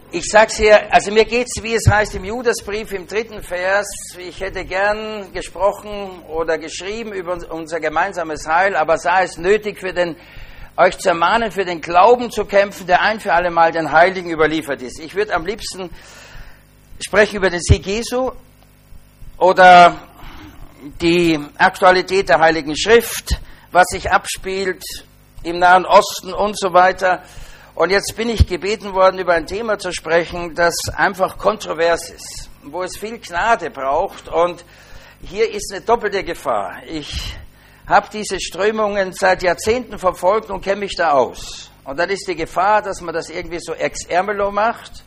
Ich sag's hier, also mir geht's, wie es heißt im Judasbrief im 3. Vers, ich hätte gern gesprochen oder geschrieben über unser gemeinsames Heil, aber sah es nötig, euch zu ermahnen, für den Glauben zu kämpfen, der ein für alle Mal den Heiligen überliefert ist. Ich würde am liebsten sprechen über den Sieg Jesu oder die Aktualität der Heiligen Schrift, was sich abspielt im Nahen Osten und so weiter. Und jetzt bin ich gebeten worden, über ein Thema zu sprechen, das einfach kontrovers ist, wo es viel Gnade braucht. Und hier ist eine doppelte Gefahr. Ich habe diese Strömungen seit Jahrzehnten verfolgt und kenne mich da aus. Und dann ist die Gefahr, dass man das irgendwie so ex ernelo macht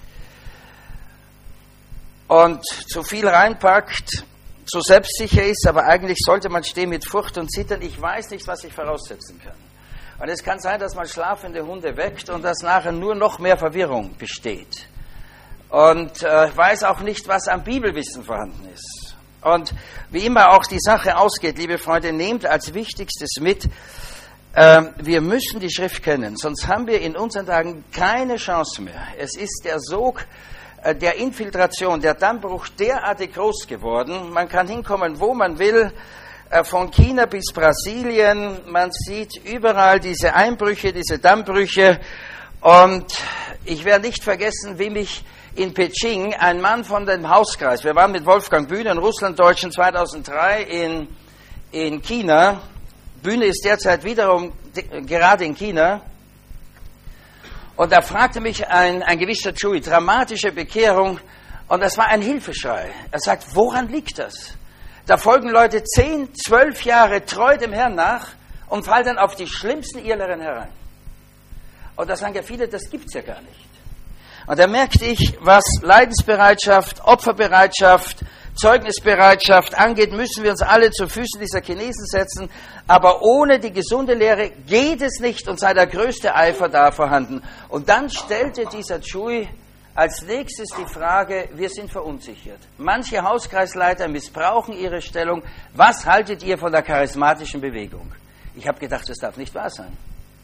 und zu viel reinpackt, zu selbstsicher ist, aber eigentlich sollte man stehen mit Furcht und Zittern. Ich weiß nicht, was ich voraussetzen kann. Und es kann sein, dass man schlafende Hunde weckt und dass nachher nur noch mehr Verwirrung besteht. Und ich weiß auch nicht, was am Bibelwissen vorhanden ist. Und wie immer auch die Sache ausgeht, liebe Freunde, nehmt als Wichtigstes mit, wir müssen die Schrift kennen, sonst haben wir in unseren Tagen keine Chance mehr. Es ist der Sog der Infiltration, der Dammbruch derartig groß geworden. Man kann hinkommen, wo man will, von China bis Brasilien. Man sieht überall diese Einbrüche, diese Dammbrüche. Und ich werde nicht vergessen, wie mich in Peking ein Mann von dem Hauskreis, wir waren mit Wolfgang Bühne, einem Russlanddeutschen, 2003 in China. Bühne ist derzeit wiederum gerade in China. Und da fragte mich ein gewisser Chui, dramatische Bekehrung, und das war ein Hilfeschrei. Er sagt, woran liegt das? Da folgen Leute 10, 12 Jahre treu dem Herrn nach und fallen dann auf die schlimmsten Irrlehren herein. Und da sagen ja viele, das gibt's ja gar nicht. Und da merkte ich, was Leidensbereitschaft, Opferbereitschaft, Zeugnisbereitschaft angeht, müssen wir uns alle zu Füßen dieser Chinesen setzen. Aber ohne die gesunde Lehre geht es nicht und sei der größte Eifer da vorhanden. Und dann stellte dieser Chui als nächstes die Frage, wir sind verunsichert. Manche Hauskreisleiter missbrauchen ihre Stellung. Was haltet ihr von der charismatischen Bewegung? Ich habe gedacht, das darf nicht wahr sein.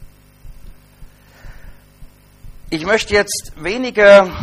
Ich möchte jetzt weniger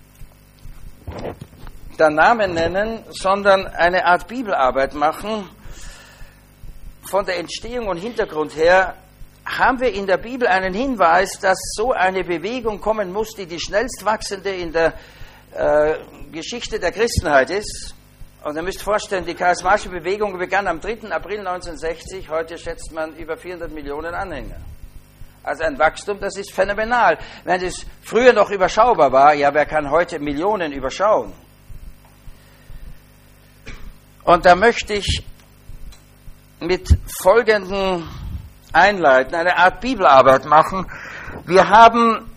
den Namen nennen, sondern eine Art Bibelarbeit machen. Von der Entstehung und Hintergrund her haben wir in der Bibel einen Hinweis, dass so eine Bewegung kommen muss, die schnellst wachsende in der Geschichte der Christenheit ist. Und ihr müsst vorstellen, die charismatische Bewegung begann am 3. April 1960. Heute schätzt man über 400 Millionen Anhänger. Also ein Wachstum, das ist phänomenal. Wenn es früher noch überschaubar war, ja, wer kann heute Millionen überschauen? Und da möchte ich mit folgenden einleiten, eine Art Bibelarbeit machen. Wir haben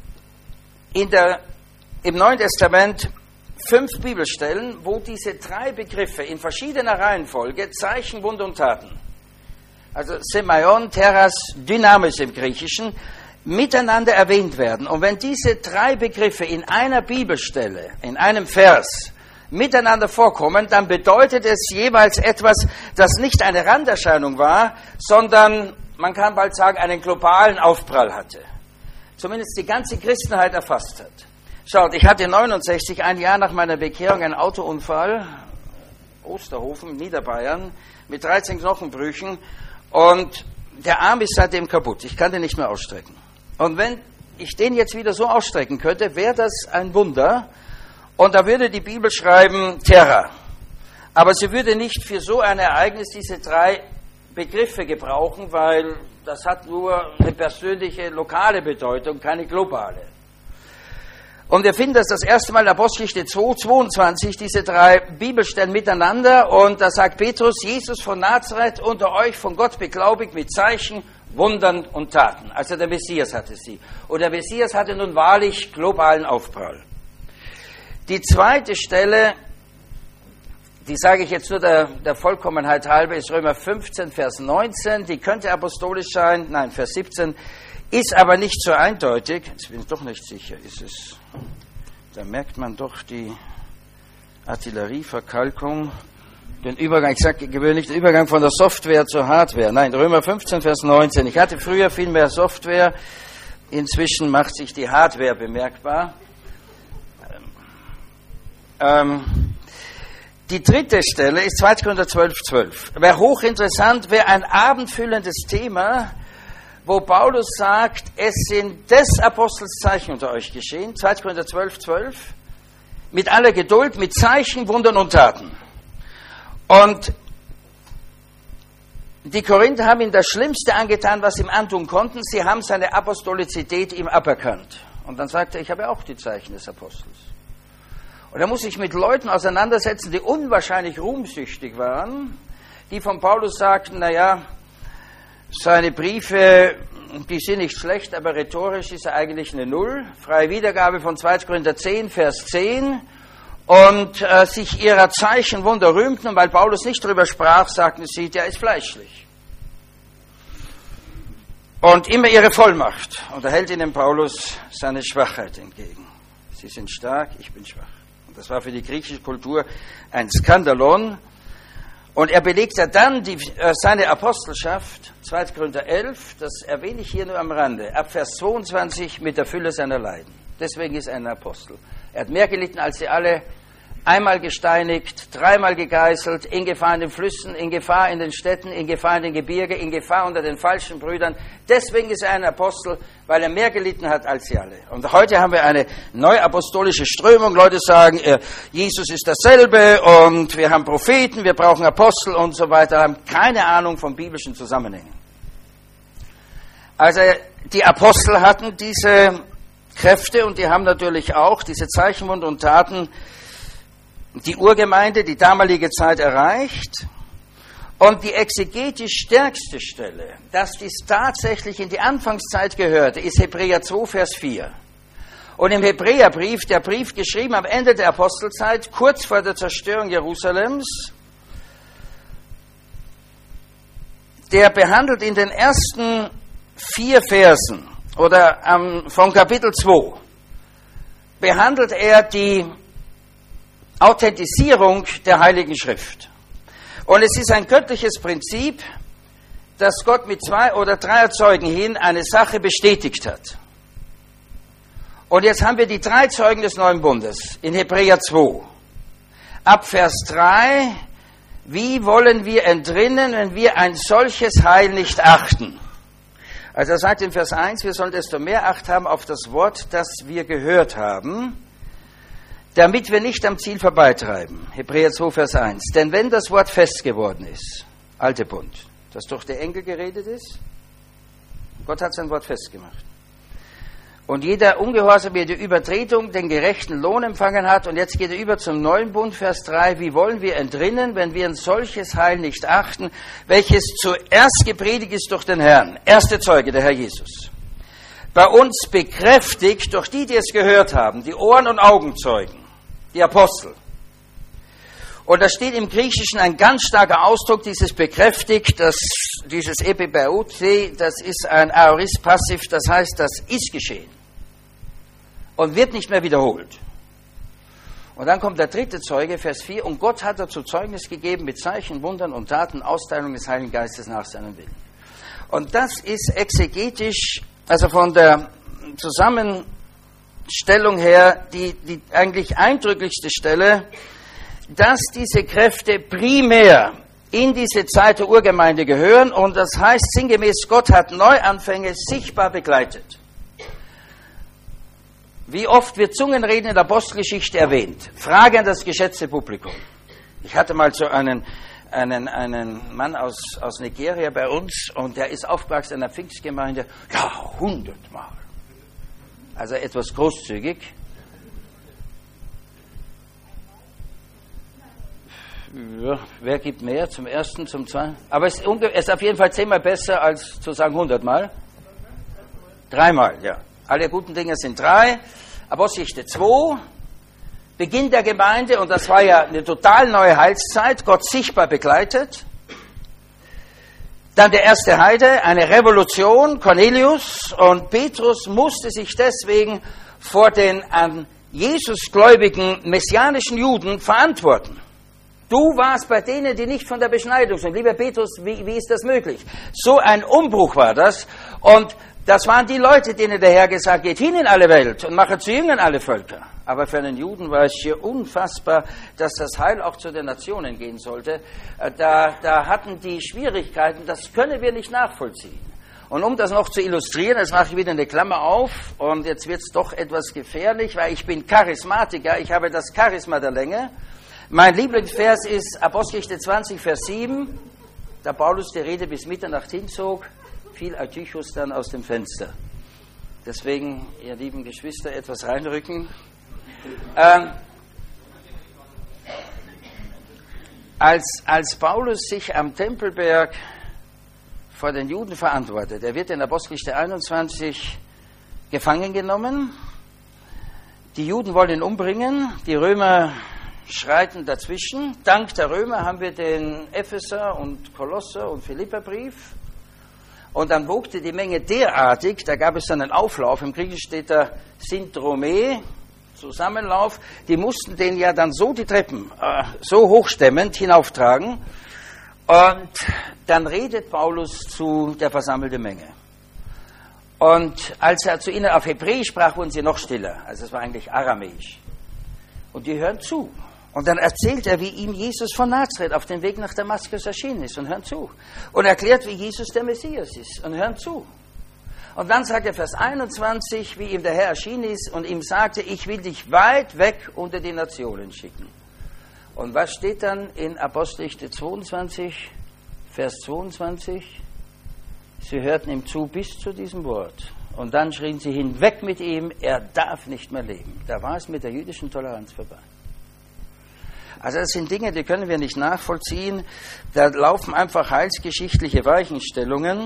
im Neuen Testament 5 Bibelstellen, wo diese 3 Begriffe in verschiedener Reihenfolge, Zeichen, Wunder und Taten, also Semaion, Teras, Dynamis im Griechischen, miteinander erwähnt werden. Und wenn diese 3 Begriffe in einer Bibelstelle, in einem Vers, miteinander vorkommen, dann bedeutet es jeweils etwas, das nicht eine Randerscheinung war, sondern, man kann bald sagen, einen globalen Aufprall hatte. Zumindest die ganze Christenheit erfasst hat. Schaut, ich hatte 69, ein Jahr nach meiner Bekehrung, einen Autounfall, Osterhofen, Niederbayern, mit 13 Knochenbrüchen, und der Arm ist seitdem kaputt. Ich kann den nicht mehr ausstrecken. Und wenn ich den jetzt wieder so ausstrecken könnte, wäre das ein Wunder. Und da würde die Bibel schreiben, Terra. Aber sie würde nicht für so ein Ereignis diese 3 Begriffe gebrauchen, weil das hat nur eine persönliche, lokale Bedeutung, keine globale. Und wir finden das erste Mal in Apostelgeschichte 2:22, diese 3 Bibelstellen miteinander. Und da sagt Petrus, Jesus von Nazareth unter euch von Gott beglaubigt mit Zeichen, Wundern und Taten. Also der Messias hatte sie. Und der Messias hatte nun wahrlich globalen Aufprall. Die zweite Stelle, die sage ich jetzt nur der Vollkommenheit halber, ist Römer 15, Vers 19. Die könnte apostolisch sein, nein, Vers 17, ist aber nicht so eindeutig. Jetzt bin ich doch nicht sicher, ist es. Da merkt man doch die Artillerieverkalkung, den Übergang, ich sage gewöhnlich, den Übergang von der Software zur Hardware. Nein, Römer 15, Vers 19. Ich hatte früher viel mehr Software, inzwischen macht sich die Hardware bemerkbar. Die dritte Stelle ist 2. Korinther 12,12. Wäre hochinteressant, wäre ein abendfüllendes Thema, wo Paulus sagt, es sind des Apostels Zeichen unter euch geschehen. 2. Korinther 12,12. Mit aller Geduld, mit Zeichen, Wundern und Taten. Und die Korinther haben ihm das Schlimmste angetan, was sie ihm antun konnten. Sie haben seine Apostolizität ihm aberkannt. Und dann sagte er, ich habe auch die Zeichen des Apostels. Und da muss ich mit Leuten auseinandersetzen, die unwahrscheinlich ruhmsüchtig waren, die von Paulus sagten, naja, seine Briefe, die sind nicht schlecht, aber rhetorisch ist er eigentlich eine Null. Freie Wiedergabe von 2. Korinther 10, Vers 10. Und sich ihrer Zeichen Wunder rühmten, und weil Paulus nicht darüber sprach, sagten sie, der ist fleischlich. Und immer ihre Vollmacht. Und er hält ihnen Paulus seine Schwachheit entgegen. Sie sind stark, ich bin schwach. Und das war für die griechische Kultur ein Skandalon. Und er belegt ja dann seine Apostelschaft, 2. Korinther 11, das erwähne ich hier nur am Rande, ab Vers 22 mit der Fülle seiner Leiden. Deswegen ist er ein Apostel. Er hat mehr gelitten als sie alle, einmal gesteinigt, dreimal gegeißelt, in Gefahr in den Flüssen, in Gefahr in den Städten, in Gefahr in den Gebirge, in Gefahr unter den falschen Brüdern. Deswegen ist er ein Apostel, weil er mehr gelitten hat als sie alle. Und heute haben wir eine neuapostolische Strömung. Leute sagen, Jesus ist dasselbe und wir haben Propheten, wir brauchen Apostel und so weiter, haben keine Ahnung von biblischen Zusammenhängen. Also die Apostel hatten diese Kräfte und die haben natürlich auch diese Zeichen, Wunder und Taten die Urgemeinde, die damalige Zeit erreicht. Und die exegetisch stärkste Stelle, dass dies tatsächlich in die Anfangszeit gehörte, ist Hebräer 2, Vers 4. Und im Hebräerbrief, der Brief geschrieben am Ende der Apostelzeit, kurz vor der Zerstörung Jerusalems, der behandelt in den ersten 4 Versen oder von Kapitel 2 behandelt er die Authentisierung der Heiligen Schrift. Und es ist ein göttliches Prinzip, dass Gott mit 2 oder 3 Zeugen hin eine Sache bestätigt hat. Und jetzt haben wir die 3 Zeugen des Neuen Bundes in Hebräer 2. Ab Vers 3, wie wollen wir entrinnen, wenn wir ein solches Heil nicht achten? Also er sagt in Vers 1, wir sollen desto mehr Acht haben auf das Wort, das wir gehört haben, damit wir nicht am Ziel vorbeitreiben. Hebräer 2, Vers 1. Denn wenn das Wort fest geworden ist, alte Bund, das durch der Engel geredet ist, Gott hat sein Wort festgemacht. Und jeder Ungehorsam, jede Übertretung den gerechten Lohn empfangen hat. Und jetzt geht er über zum neuen Bund, Vers 3. Wie wollen wir entrinnen, wenn wir ein solches Heil nicht achten, welches zuerst gepredigt ist durch den Herrn? Erste Zeuge, der Herr Jesus. Bei uns bekräftigt durch die es gehört haben, die Ohren- und Augenzeugen, die Apostel. Und da steht im Griechischen ein ganz starker Ausdruck, dieses bekräftigt, dieses Epibaute, das ist ein Aorist Passiv, das heißt, das ist geschehen und wird nicht mehr wiederholt. Und dann kommt der dritte Zeuge, Vers 4, und Gott hat dazu Zeugnis gegeben mit Zeichen, Wundern und Taten, Austeilung des Heiligen Geistes nach seinem Willen. Und das ist exegetisch, also von der Zusammenstellung her, die eigentlich eindrücklichste Stelle, dass diese Kräfte primär in diese Zeit der Urgemeinde gehören und das heißt sinngemäß, Gott hat Neuanfänge sichtbar begleitet. Wie oft wird Zungenreden in der Apostelgeschichte erwähnt? Frage an das geschätzte Publikum. Ich hatte mal so einen Mann aus Nigeria bei uns und der ist aufgewachsen in einer Pfingstgemeinde, ja, 100-mal. Also etwas großzügig. Ja, wer gibt mehr? Zum ersten, zum zweiten? Aber es ist auf jeden Fall 10-mal besser, als zu sagen 100-mal. 3-mal, ja. Alle guten Dinge sind 3. Apostelgeschichte 2, Beginn der Gemeinde, und das war ja eine total neue Heilszeit, Gott sichtbar begleitet. Dann der erste Heide, eine Revolution, Cornelius, und Petrus musste sich deswegen vor den an Jesus gläubigen messianischen Juden verantworten. Du warst bei denen, die nicht von der Beschneidung sind. Lieber Petrus, wie ist das möglich? So ein Umbruch war das. Und das waren die Leute, denen der Herr gesagt hat, geht hin in alle Welt und macht zu Jüngern alle Völker. Aber für einen Juden war es hier unfassbar, dass das Heil auch zu den Nationen gehen sollte. Da hatten die Schwierigkeiten, das können wir nicht nachvollziehen. Und um das noch zu illustrieren, jetzt mache ich wieder eine Klammer auf und jetzt wird es doch etwas gefährlich, weil ich bin Charismatiker, ich habe das Charisma der Länge. Mein Lieblingsvers ist Apostelgeschichte 20, Vers 7, da Paulus die Rede bis Mitternacht hinzog, fiel Eutychus dann aus dem Fenster. Deswegen, ihr lieben Geschwister, etwas reinrücken. Als Paulus sich am Tempelberg vor den Juden verantwortet, er wird in Apostelgeschichte 21 gefangen genommen, die Juden wollen ihn umbringen, die Römer schreiten dazwischen. Dank der Römer haben wir den Epheser- und Kolosser- und Philipperbrief. Und dann wogte die Menge derartig, da gab es dann einen Auflauf, im Griechischen steht da Syndrome, Zusammenlauf, die mussten den ja dann so die Treppen, so hochstemmend hinauftragen. Und dann redet Paulus zu der versammelten Menge. Und als er zu ihnen auf Hebräisch sprach, wurden sie noch stiller, also es war eigentlich Aramäisch. Und die hören zu. Und dann erzählt er, wie ihm Jesus von Nazareth auf dem Weg nach Damaskus erschienen ist und hören zu. Und erklärt, wie Jesus der Messias ist und hören zu. Und dann sagt er Vers 21, wie ihm der Herr erschienen ist und ihm sagte, ich will dich weit weg unter die Nationen schicken. Und was steht dann in Apostelgeschichte 22, Vers 22? Sie hörten ihm zu bis zu diesem Wort. Und dann schrien sie hinweg mit ihm, er darf nicht mehr leben. Da war es mit der jüdischen Toleranz vorbei. Also das sind Dinge, die können wir nicht nachvollziehen. Da laufen einfach heilsgeschichtliche Weichenstellungen.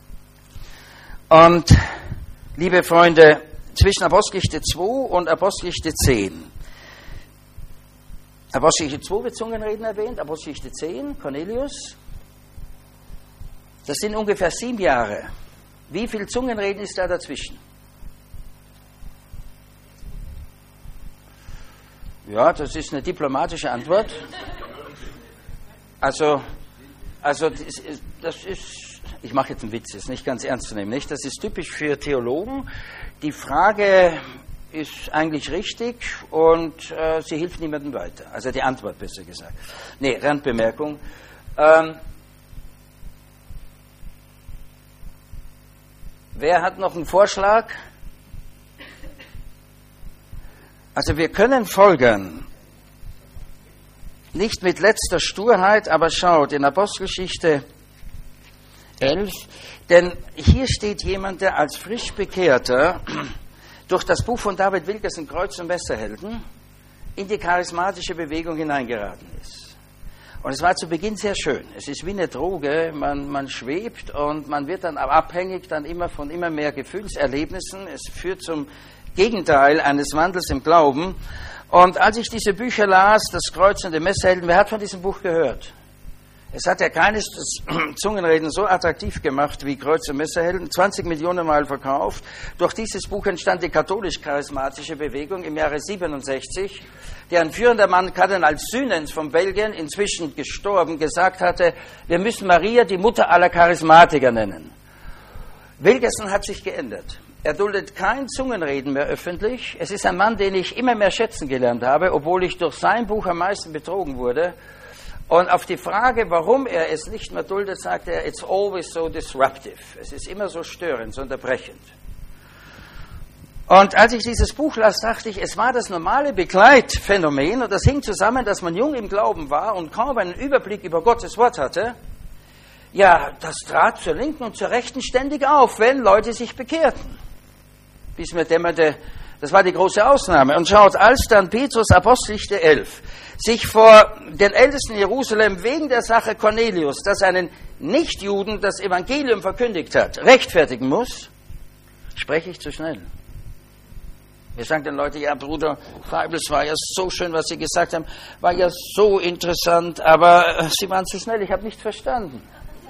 Und, liebe Freunde, zwischen Apostelgeschichte 2 und Apostelgeschichte 10. Apostelgeschichte 2 wird Zungenreden erwähnt, Apostelgeschichte 10, Cornelius. Das sind ungefähr 7 Jahre. Wie viel Zungenreden ist da dazwischen? Ja, das ist eine diplomatische Antwort. Also das ist, ich mache jetzt einen Witz, ist nicht ganz ernst zu nehmen, nicht? Das ist typisch für Theologen. Die Frage ist eigentlich richtig und sie hilft niemandem weiter. Also die Antwort besser gesagt. Nee, Randbemerkung. Wer hat noch einen Vorschlag? Also wir können folgern, nicht mit letzter Sturheit, aber schaut in Apostelgeschichte 11, denn hier steht jemand, der als frisch Bekehrter durch das Buch von David Wilkerson, Kreuz und Messerhelden, in die charismatische Bewegung hineingeraten ist. Und es war zu Beginn sehr schön. Es ist wie eine Droge, man schwebt und man wird dann abhängig dann immer von immer mehr Gefühlserlebnissen. Es führt zum Gegenteil eines Wandels im Glauben. Und als ich diese Bücher las, das Kreuz und die Messerhelden, wer hat von diesem Buch gehört? Es hat ja keines Zungenreden so attraktiv gemacht wie Kreuz und Messerhelden, 20 Millionen Mal verkauft. Durch dieses Buch entstand die katholisch-charismatische Bewegung im Jahre 67, deren führender Mann Kardinal Synens von Belgien, inzwischen gestorben, gesagt hatte, wir müssen Maria die Mutter aller Charismatiker nennen. Wilkerson hat sich geändert. Er duldet kein Zungenreden mehr öffentlich. Es ist ein Mann, den ich immer mehr schätzen gelernt habe, obwohl ich durch sein Buch am meisten betrogen wurde. Und auf die Frage, warum er es nicht mehr duldet, sagt er, it's always so disruptive. Es ist immer so störend, so unterbrechend. Und als ich dieses Buch las, dachte ich, es war das normale Begleitphänomen und das hing zusammen, dass man jung im Glauben war und kaum einen Überblick über Gottes Wort hatte. Ja, das trat zur Linken und zur Rechten ständig auf, wenn Leute sich bekehrten. Bis mir dämmerte, das war die große Ausnahme. Und schaut, als dann Petrus, Apostelgeschichte 11, sich vor den Ältesten Jerusalem wegen der Sache Cornelius, dass einen Nichtjuden das Evangelium verkündigt hat, rechtfertigen muss, spreche ich zu schnell. Wir sagen den Leuten, ja Bruder, es war ja so schön, was Sie gesagt haben, war ja so interessant, aber Sie waren zu schnell, ich habe nichts verstanden.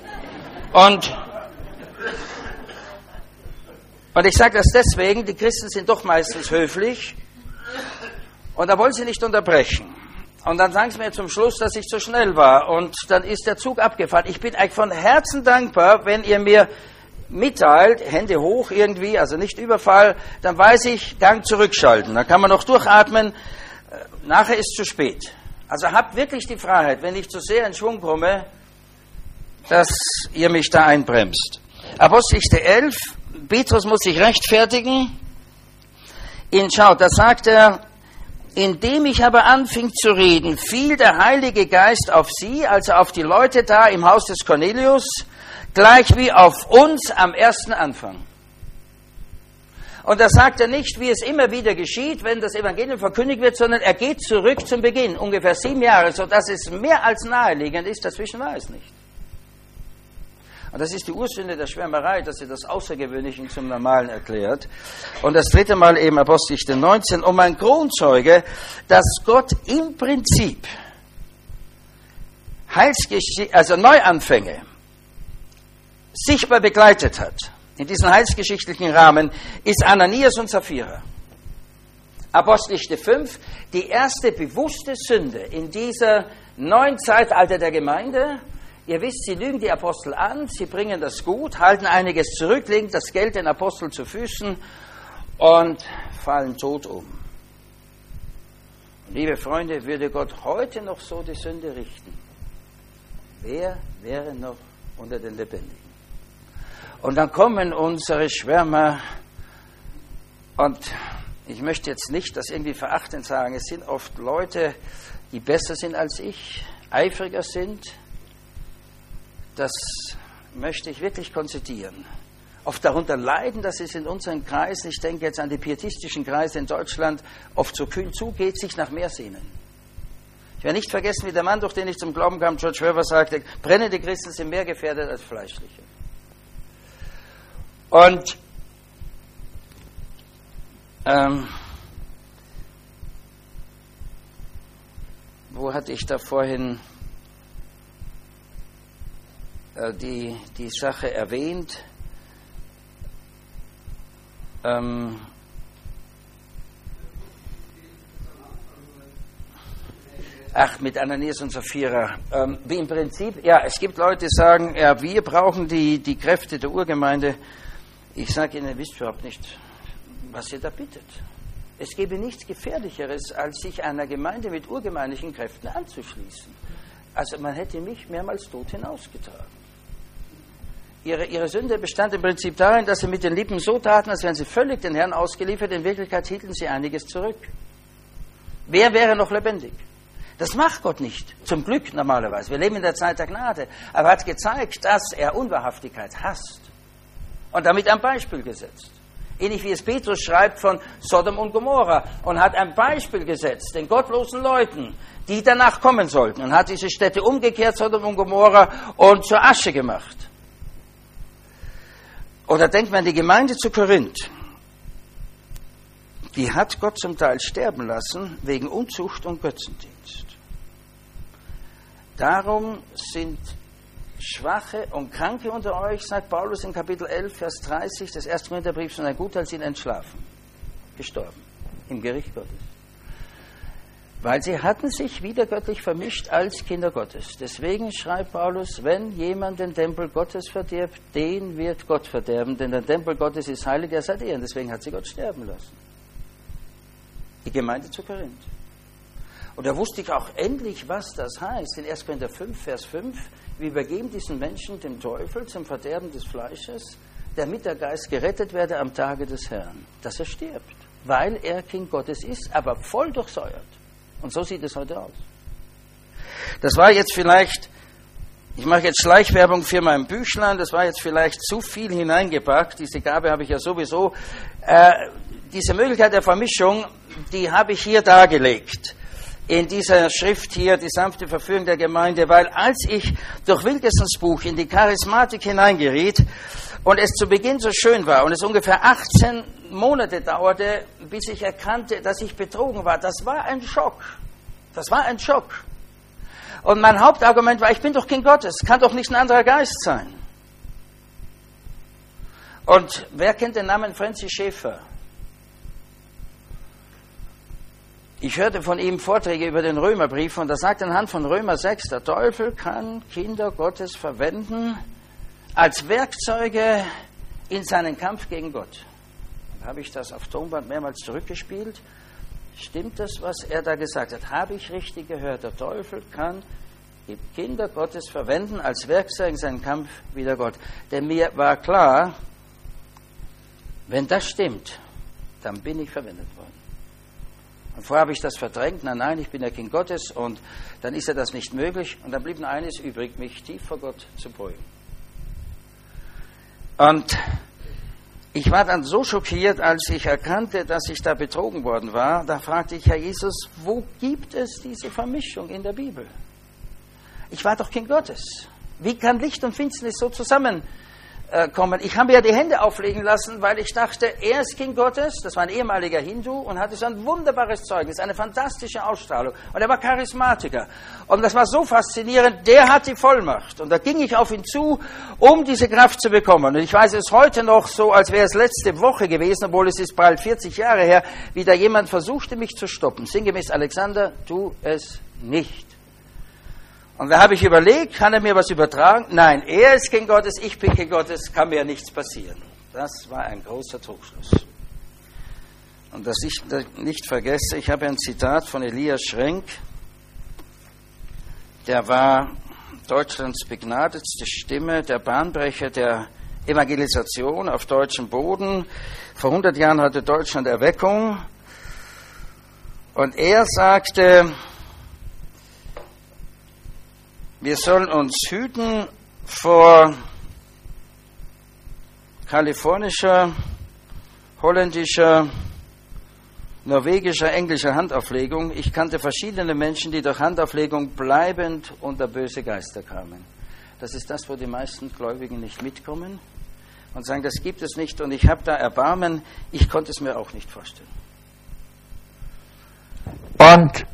Und ich sage das deswegen, die Christen sind doch meistens höflich und da wollen sie nicht unterbrechen. Und dann sagen sie mir zum Schluss, dass ich zu schnell war und dann ist der Zug abgefahren. Ich bin eigentlich von Herzen dankbar, wenn ihr mir mitteilt, Hände hoch irgendwie, also nicht Überfall, dann weiß ich, Gang zurückschalten. Dann kann man noch durchatmen, nachher ist zu spät. Also habt wirklich die Freiheit, wenn ich zu sehr in Schwung komme, dass ihr mich da einbremst. Apostelgeschichte 11, Petrus muss sich rechtfertigen. Schaut, da sagt er, indem ich aber anfing zu reden, fiel der Heilige Geist auf sie, also auf die Leute da im Haus des Cornelius, gleich wie auf uns am ersten Anfang. Und da sagt er nicht, wie es immer wieder geschieht, wenn das Evangelium verkündigt wird, sondern er geht zurück zum Beginn, ungefähr 7 Jahre, sodass es mehr als naheliegend ist, dazwischen war es nicht. Und das ist die Ursünde der Schwärmerei, dass sie das Außergewöhnliche zum Normalen erklärt. Und das dritte Mal eben Apostelgeschichte 19, um ein Kronzeuge, dass Gott im Prinzip also Neuanfänge sichtbar begleitet hat. In diesem heilsgeschichtlichen Rahmen ist Ananias und Sapphira. Apostelgeschichte 5, die erste bewusste Sünde in dieser neuen Zeitalter der Gemeinde. Ihr wisst, sie lügen die Apostel an, sie bringen das Gut, halten einiges zurück, legen das Geld den Aposteln zu Füßen und fallen tot um. Liebe Freunde, würde Gott heute noch so die Sünde richten? Wer wäre noch unter den Lebendigen? Und dann kommen unsere Schwärmer, und ich möchte jetzt nicht das irgendwie verachtend sagen, es sind oft Leute, die besser sind als ich, eifriger sind. Das möchte ich wirklich konzedieren. Oft darunter leiden, dass es in unseren Kreisen, ich denke jetzt an die pietistischen Kreise in Deutschland, oft so kühl zugeht, sich nach mehr sehnen. Ich werde nicht vergessen, wie der Mann, durch den ich zum Glauben kam, George Weber, sagte, brennende Christen sind mehr gefährdet als fleischliche. Und wo hatte ich da vorhin die Sache erwähnt? Mit Ananias und Sapphira. Wie im Prinzip, ja, es gibt Leute, die sagen, ja, wir brauchen die Kräfte der Urgemeinde. Ich sage Ihnen, ihr wisst überhaupt nicht, was ihr da bittet. Es gäbe nichts Gefährlicheres, als sich einer Gemeinde mit urgemeindlichen Kräften anzuschließen. Also man hätte mich mehrmals tot hinausgetragen. Ihre Sünde bestand im Prinzip darin, dass sie mit den Lippen so taten, als wären sie völlig den Herrn ausgeliefert. In Wirklichkeit hielten sie einiges zurück. Wer wäre noch lebendig? Das macht Gott nicht. Zum Glück normalerweise. Wir leben in der Zeit der Gnade. Aber er hat gezeigt, dass er Unwahrhaftigkeit hasst. Und damit ein Beispiel gesetzt. Ähnlich wie es Petrus schreibt von Sodom und Gomorra. Und hat ein Beispiel gesetzt den gottlosen Leuten, die danach kommen sollten. Und hat diese Städte umgekehrt, Sodom und Gomorra, und zur Asche gemacht. Oder denkt man an die Gemeinde zu Korinth. Die hat Gott zum Teil sterben lassen wegen Unzucht und Götzendienst. Darum sind Schwache und Kranke unter euch, sagt Paulus in Kapitel 11, Vers 30 des 1. Korintherbriefs, und ein Gutteil sind entschlafen, gestorben, im Gericht Gottes. Weil sie hatten sich wieder göttlich vermischt als Kinder Gottes. Deswegen schreibt Paulus, wenn jemand den Tempel Gottes verdirbt, den wird Gott verderben, denn der Tempel Gottes ist heilig, er seid ihr. Und deswegen hat sie Gott sterben lassen. Die Gemeinde zu Korinth. Und da wusste ich auch endlich, was das heißt. In 1. Korinther 5, Vers 5, wir übergeben diesen Menschen dem Teufel zum Verderben des Fleisches, damit der Geist gerettet werde am Tage des Herrn. Dass er stirbt, weil er Kind Gottes ist, aber voll durchsäuert. Und so sieht es heute aus. Das war jetzt vielleicht, ich mache jetzt Schleichwerbung für mein Büchlein, das war jetzt vielleicht zu viel hineingepackt. Diese Gabe habe ich ja sowieso. Diese Möglichkeit der Vermischung, die habe ich hier dargelegt. In dieser Schrift hier, die sanfte Verführung der Gemeinde, weil als ich durch Wilkersons Buch in die Charismatik hineingeriet und es zu Beginn so schön war und es ungefähr 18 Monate dauerte, bis ich erkannte, dass ich betrogen war, das war ein Schock. Das war ein Schock. Und mein Hauptargument war, ich bin doch Kind Gottes, kann doch nicht ein anderer Geist sein. Und wer kennt den Namen Francis Schaeffer? Ich hörte von ihm Vorträge über den Römerbrief und da sagt anhand von Römer 6, der Teufel kann Kinder Gottes verwenden als Werkzeuge in seinen Kampf gegen Gott. Dann habe ich das auf Tonband mehrmals zurückgespielt. Stimmt das, was er da gesagt hat? Habe ich richtig gehört? Der Teufel kann die Kinder Gottes verwenden als Werkzeug in seinem Kampf wider Gott. Denn mir war klar, wenn das stimmt, dann bin ich verwendet worden. Und vorher habe ich das verdrängt, nein, ich bin der Kind Gottes und dann ist ja das nicht möglich. Und dann blieb nur eines übrig, mich tief vor Gott zu beugen. Und ich war dann so schockiert, als ich erkannte, dass ich da betrogen worden war. Da fragte ich, Herr Jesus, wo gibt es diese Vermischung in der Bibel? Ich war doch Kind Gottes. Wie kann Licht und Finsternis so zusammenkommen? Ich habe mir ja die Hände auflegen lassen, weil ich dachte, er ist Kind Gottes, das war ein ehemaliger Hindu und hatte so ein wunderbares Zeugnis, eine fantastische Ausstrahlung. Und er war Charismatiker. Und das war so faszinierend, der hat die Vollmacht. Und da ging ich auf ihn zu, um diese Kraft zu bekommen. Und ich weiß es heute noch so, als wäre es letzte Woche gewesen, obwohl es ist bald 40 Jahre her, wie da jemand versuchte, mich zu stoppen. Sinngemäß, Alexander, tu es nicht. Und da habe ich überlegt, kann er mir was übertragen? Nein, er ist Kind Gottes, ich bin Kind Gottes, kann mir ja nichts passieren. Das war ein großer Trugschluss. Und dass ich das nicht vergesse, ich habe ein Zitat von Elias Schrenk, der war Deutschlands begnadetste Stimme, der Bahnbrecher der Evangelisation auf deutschem Boden. Vor 100 Jahren hatte Deutschland Erweckung. Und er sagte, wir sollen uns hüten vor kalifornischer, holländischer, norwegischer, englischer Handauflegung. Ich kannte verschiedene Menschen, die durch Handauflegung bleibend unter böse Geister kamen. Das ist das, wo die meisten Gläubigen nicht mitkommen und sagen, das gibt es nicht. Und ich habe da Erbarmen, ich konnte es mir auch nicht vorstellen. Und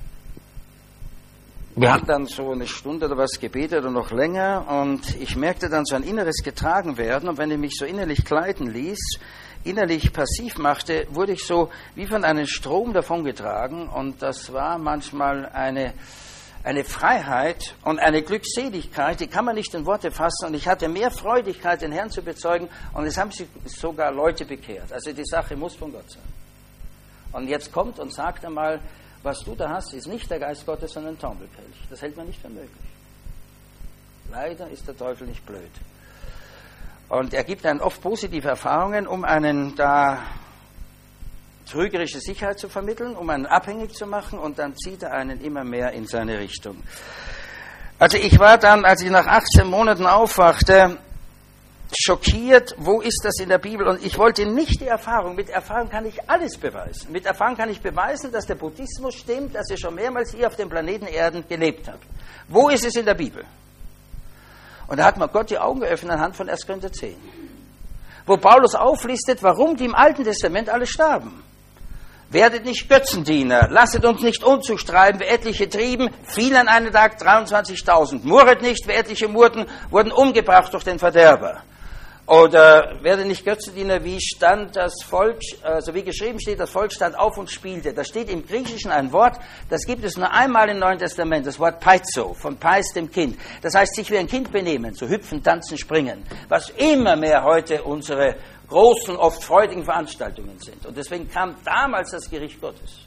wir haben dann so eine Stunde oder was gebetet oder noch länger und ich merkte dann so ein inneres Getragenwerden und wenn ich mich so innerlich gleiten ließ, innerlich passiv machte, wurde ich so wie von einem Strom davongetragen und das war manchmal eine Freiheit und eine Glückseligkeit, die kann man nicht in Worte fassen und ich hatte mehr Freudigkeit, den Herrn zu bezeugen und es haben sich sogar Leute bekehrt. Also die Sache muss von Gott sein. Und jetzt kommt und sagt einmal, was du da hast, ist nicht der Geist Gottes, sondern ein Taumelkelch. Das hält man nicht für möglich. Leider ist der Teufel nicht blöd. Und er gibt dann oft positive Erfahrungen, um einen da trügerische Sicherheit zu vermitteln, um einen abhängig zu machen und dann zieht er einen immer mehr in seine Richtung. Also ich war dann, als ich nach 18 Monaten aufwachte, schockiert, wo ist das in der Bibel? Und ich wollte nicht die Erfahrung, mit Erfahrung kann ich alles beweisen. Mit Erfahrung kann ich beweisen, dass der Buddhismus stimmt, dass ihr schon mehrmals hier auf dem Planeten Erden gelebt habt. Wo ist es in der Bibel? Und da hat mir Gott die Augen geöffnet anhand von 1. Korinther 10. Wo Paulus auflistet, warum die im Alten Testament alle starben. Werdet nicht Götzendiener, lasset uns nicht Unzucht treiben, wie etliche trieben, fielen an einem Tag 23.000. Murret nicht, wie etliche murrten, wurden umgebracht durch den Verderber. Oder werde nicht Götzendiener, wie stand das Volk, also wie geschrieben steht, das Volk stand auf und spielte. Da steht im Griechischen ein Wort, das gibt es nur einmal im Neuen Testament, das Wort Paizo, von Pais dem Kind. Das heißt, sich wie ein Kind benehmen, so hüpfen, tanzen, springen. Was immer mehr heute unsere großen, oft freudigen Veranstaltungen sind. Und deswegen kam damals das Gericht Gottes.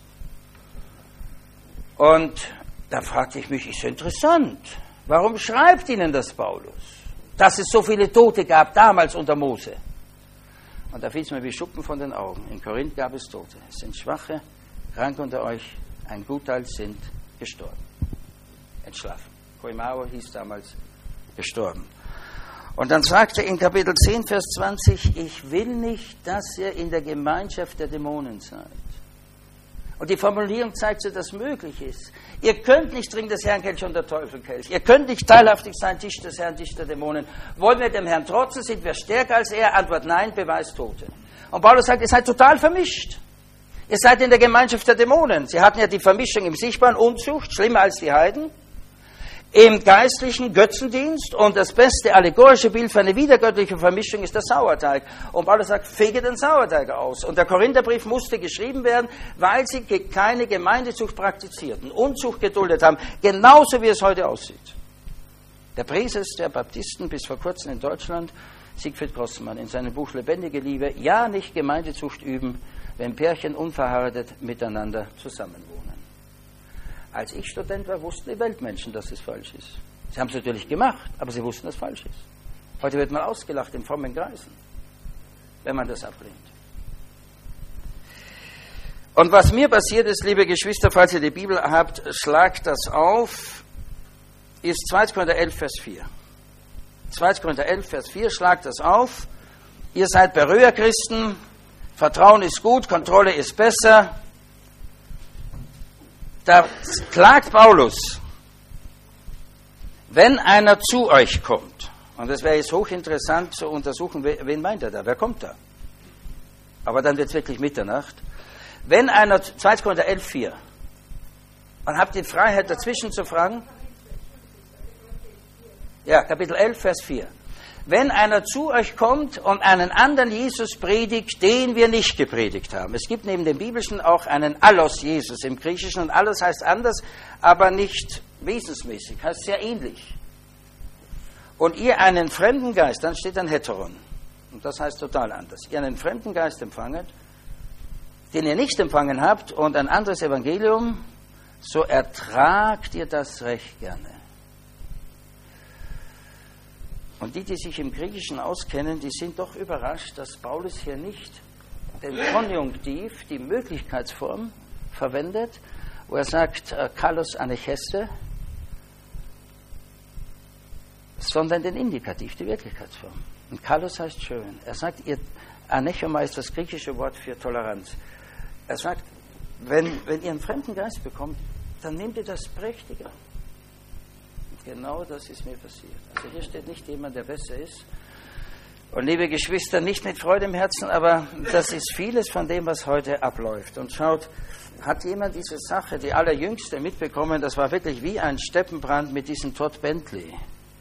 Und da fragte ich mich, ist interessant, warum schreibt Ihnen das Paulus? Dass es so viele Tote gab, damals unter Mose. Und da fiel es mir wie Schuppen von den Augen. In Korinth gab es Tote. Es sind Schwache, krank unter euch, ein Gutteil sind gestorben. Entschlafen. Koimao hieß damals gestorben. Und dann sagte er in Kapitel 10, Vers 20, ich will nicht, dass ihr in der Gemeinschaft der Dämonen seid. Und die Formulierung zeigt so, dass möglich ist. Ihr könnt nicht trinken des Herrn Kelch und der Teufel Kelch. Ihr könnt nicht teilhaftig sein, Tisch des Herrn, Tisch der Dämonen. Wollen wir dem Herrn trotzen? Sind wir stärker als er? Antwort nein, Beweis Tote. Und Paulus sagt, ihr seid total vermischt. Ihr seid in der Gemeinschaft der Dämonen. Sie hatten ja die Vermischung im Sichtbaren, Unzucht, schlimmer als die Heiden. Im geistlichen Götzendienst und das beste allegorische Bild für eine wiedergöttliche Vermischung ist der Sauerteig. Und Paulus sagt, fege den Sauerteig aus. Und der Korintherbrief musste geschrieben werden, weil sie keine Gemeindezucht praktizierten, Unzucht geduldet haben, genauso wie es heute aussieht. Der Präses der Baptisten bis vor kurzem in Deutschland Siegfried Grossmann in seinem Buch Lebendige Liebe, ja nicht Gemeindezucht üben, wenn Pärchen unverheiratet miteinander zusammenwohnen. Als ich Student war, wussten die Weltmenschen, dass es falsch ist. Sie haben es natürlich gemacht, aber sie wussten, dass es falsch ist. Heute wird man ausgelacht in frommen Kreisen, wenn man das ablehnt. Und was mir passiert ist, liebe Geschwister, falls ihr die Bibel habt, schlagt das auf, ist 2. Korinther 11, Vers 4. 2. Korinther 11, Vers 4, schlagt das auf. Ihr seid Berührchristen, Vertrauen ist gut, Kontrolle ist besser. Da klagt Paulus, wenn einer zu euch kommt, und das wäre jetzt hochinteressant zu untersuchen, wen meint er da, wer kommt da? Aber dann wird es wirklich Mitternacht. Wenn einer, 2. Korinther 11, 4, und habt die Freiheit dazwischen zu fragen? Ja, Kapitel 11, Vers 4. Wenn einer zu euch kommt und einen anderen Jesus predigt, den wir nicht gepredigt haben. Es gibt neben dem Biblischen auch einen Allos Jesus im Griechischen, und Allos heißt anders, aber nicht wesensmäßig, heißt sehr ähnlich. Und ihr einen fremden Geist, dann steht ein Heteron, und das heißt total anders. Ihr einen fremden Geist empfanget, den ihr nicht empfangen habt, und ein anderes Evangelium, so ertragt ihr das recht gerne. Und die sich im Griechischen auskennen, die sind doch überrascht, dass Paulus hier nicht den Konjunktiv, die Möglichkeitsform verwendet, wo er sagt, kalos anecheste, sondern den Indikativ, die Wirklichkeitsform. Und kalos heißt schön. Er sagt, anechoma ist das griechische Wort für Toleranz. Er sagt, wenn ihr einen fremden Geist bekommt, dann nehmt ihr das prächtiger. Genau das ist mir passiert. Also hier steht nicht jemand, der besser ist. Und liebe Geschwister, nicht mit Freude im Herzen, aber das ist vieles von dem, was heute abläuft. Und schaut, hat jemand diese Sache, die allerjüngste, mitbekommen? Das war wirklich wie ein Steppenbrand mit diesem Todd Bentley.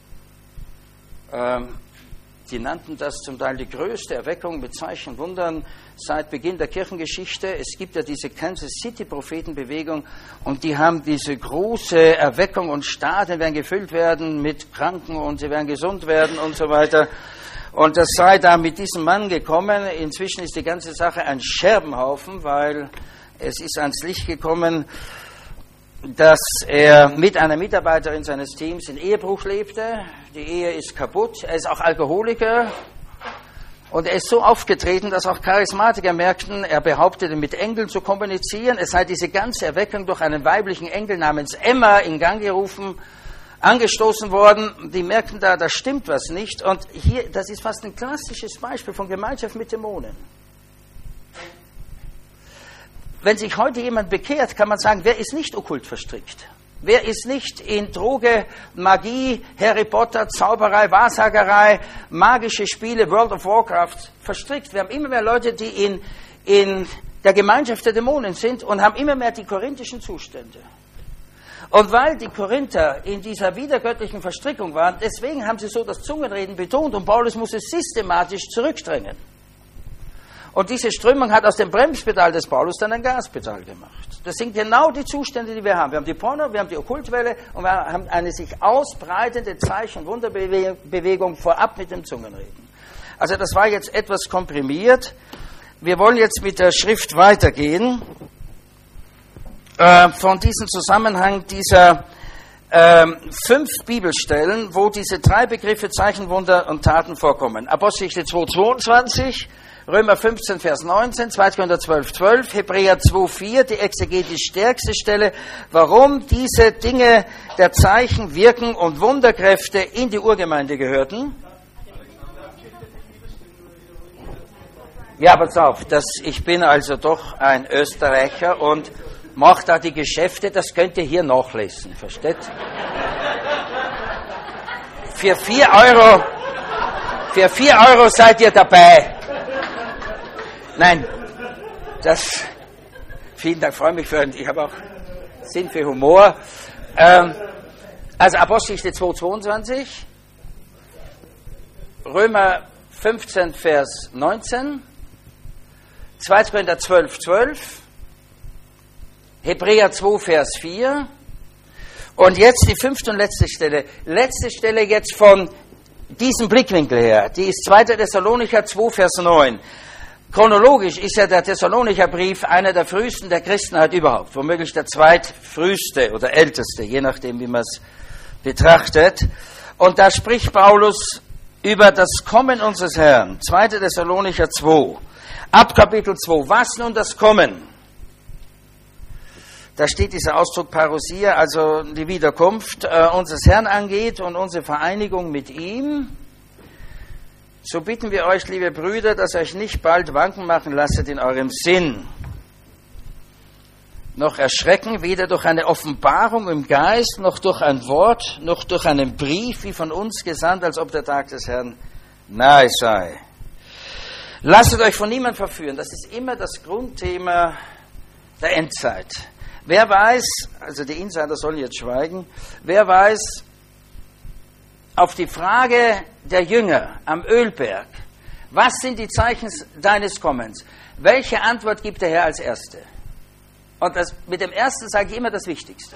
Die nannten das zum Teil die größte Erweckung mit Zeichen, Wundern seit Beginn der Kirchengeschichte. Es gibt ja diese Kansas City Prophetenbewegung, und die haben diese große Erweckung, und Stadien werden gefüllt werden mit Kranken und sie werden gesund werden und so weiter. Und das sei da mit diesem Mann gekommen. Inzwischen ist die ganze Sache ein Scherbenhaufen, weil es ist ans Licht gekommen, dass er mit einer Mitarbeiterin seines Teams in Ehebruch lebte. Die Ehe ist kaputt. Er ist auch Alkoholiker. Und er ist so aufgetreten, dass auch Charismatiker merkten, er behauptete, mit Engeln zu kommunizieren. Es sei diese ganze Erweckung durch einen weiblichen Engel namens Emma in Gang gerufen, angestoßen worden. Die merkten da stimmt was nicht. Und hier, das ist fast ein klassisches Beispiel von Gemeinschaft mit Dämonen. Wenn sich heute jemand bekehrt, kann man sagen, wer ist nicht okkult verstrickt? Wer ist nicht in Droge, Magie, Harry Potter, Zauberei, Wahrsagerei, magische Spiele, World of Warcraft verstrickt? Wir haben immer mehr Leute, die in der Gemeinschaft der Dämonen sind und haben immer mehr die korinthischen Zustände. Und weil die Korinther in dieser widergöttlichen Verstrickung waren, deswegen haben sie so das Zungenreden betont, und Paulus muss es systematisch zurückdrängen. Und diese Strömung hat aus dem Bremspedal des Paulus dann ein Gaspedal gemacht. Das sind genau die Zustände, die wir haben. Wir haben die Porno, wir haben die Okkultwelle, und wir haben eine sich ausbreitende Zeichen- und Wunderbewegung vorab mit dem Zungenreden. Also das war jetzt etwas komprimiert. Wir wollen jetzt mit der Schrift weitergehen. Von diesem Zusammenhang dieser 5 Bibelstellen, wo diese 3 Begriffe Zeichen, Wunder und Taten vorkommen. Apostelgeschichte 2,22, Römer 15, Vers 19, 2. Korinther 12, 12, Hebräer 2, 4, die exegetisch stärkste Stelle, warum diese Dinge der Zeichen, Wirken und Wunderkräfte in die Urgemeinde gehörten. Ja, pass auf, ich bin also doch ein Österreicher und mache da die Geschäfte, das könnt ihr hier nachlesen, versteht? Für 4 Euro seid ihr dabei. Nein, vielen Dank, freue mich ich habe auch Sinn für Humor. Also Apostelgeschichte 2,22, Römer 15, Vers 19, 2. Korinther 12, 12, Hebräer 2, Vers 4 und jetzt die 5. und letzte Stelle. Letzte Stelle jetzt von diesem Blickwinkel her, die ist 2. Thessalonicher 2, Vers 9. Chronologisch ist ja der Thessalonicher Brief einer der frühesten der Christenheit überhaupt, womöglich der zweitfrüheste oder älteste, je nachdem, wie man es betrachtet. Und da spricht Paulus über das Kommen unseres Herrn. 2. Thessalonicher 2, ab Kapitel 2. Was nun das Kommen? Da steht dieser Ausdruck Parousia, also die Wiederkunft unseres Herrn angeht und unsere Vereinigung mit ihm. So bitten wir euch, liebe Brüder, dass euch nicht bald wanken machen lasset in eurem Sinn, noch erschrecken, weder durch eine Offenbarung im Geist, noch durch ein Wort, noch durch einen Brief, wie von uns gesandt, als ob der Tag des Herrn nahe sei. Lasset euch von niemandem verführen. Das ist immer das Grundthema der Endzeit. Wer weiß, also die Insider sollen jetzt schweigen, wer weiß, auf die Frage der Jünger am Ölberg, was sind die Zeichen deines Kommens? Welche Antwort gibt der Herr als Erste? Und mit dem Ersten sage ich immer das Wichtigste.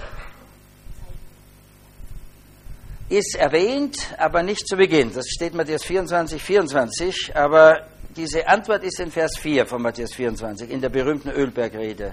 Ist erwähnt, aber nicht zu Beginn. Das steht Matthäus 24, 24, aber diese Antwort ist in Vers 4 von Matthäus 24, in der berühmten Ölbergrede.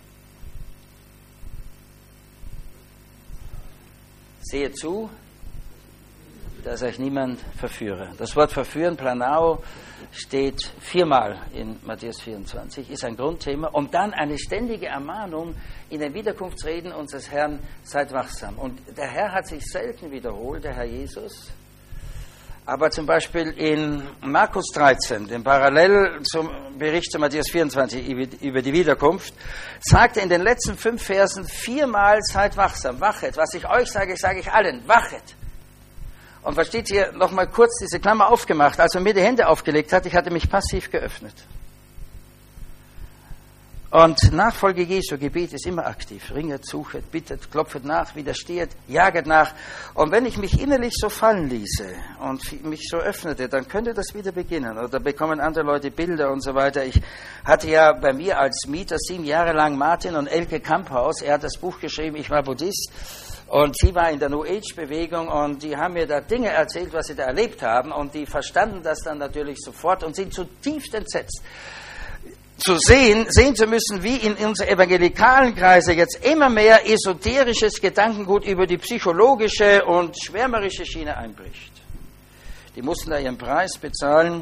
Seht zu, dass euch niemand verführe. Das Wort verführen, Planao, steht 4-mal in Matthäus 24, ist ein Grundthema. Und dann eine ständige Ermahnung in den Wiederkunftsreden unseres Herrn, seid wachsam. Und der Herr hat sich selten wiederholt, der Herr Jesus. Aber zum Beispiel in Markus 13, dem Parallel zum Bericht zu Matthäus 24 über die Wiederkunft, sagt er in den letzten 5 Versen 4-mal, seid wachsam, wachet. Was ich euch sage, sage ich allen, wachet. Und versteht hier nochmal kurz diese Klammer aufgemacht. Als er mir die Hände aufgelegt hat, ich hatte mich passiv geöffnet. Und Nachfolge Jesu, Gebet ist immer aktiv. Ringet, suchet, bittet, klopfet nach, widersteht, jaget nach. Und wenn ich mich innerlich so fallen ließe und mich so öffnete, dann könnte das wieder beginnen. Oder bekommen andere Leute Bilder und so weiter. Ich hatte ja bei mir als Mieter 7 Jahre lang Martin und Elke Kamphaus. Er hat das Buch geschrieben, ich war Buddhist. Und sie war in der New Age-Bewegung und die haben mir da Dinge erzählt, was sie da erlebt haben. Und die verstanden das dann natürlich sofort und sind zutiefst entsetzt. Sehen zu müssen, wie in unsere evangelikalen Kreise jetzt immer mehr esoterisches Gedankengut über die psychologische und schwärmerische Schiene einbricht. Die mussten da ihren Preis bezahlen.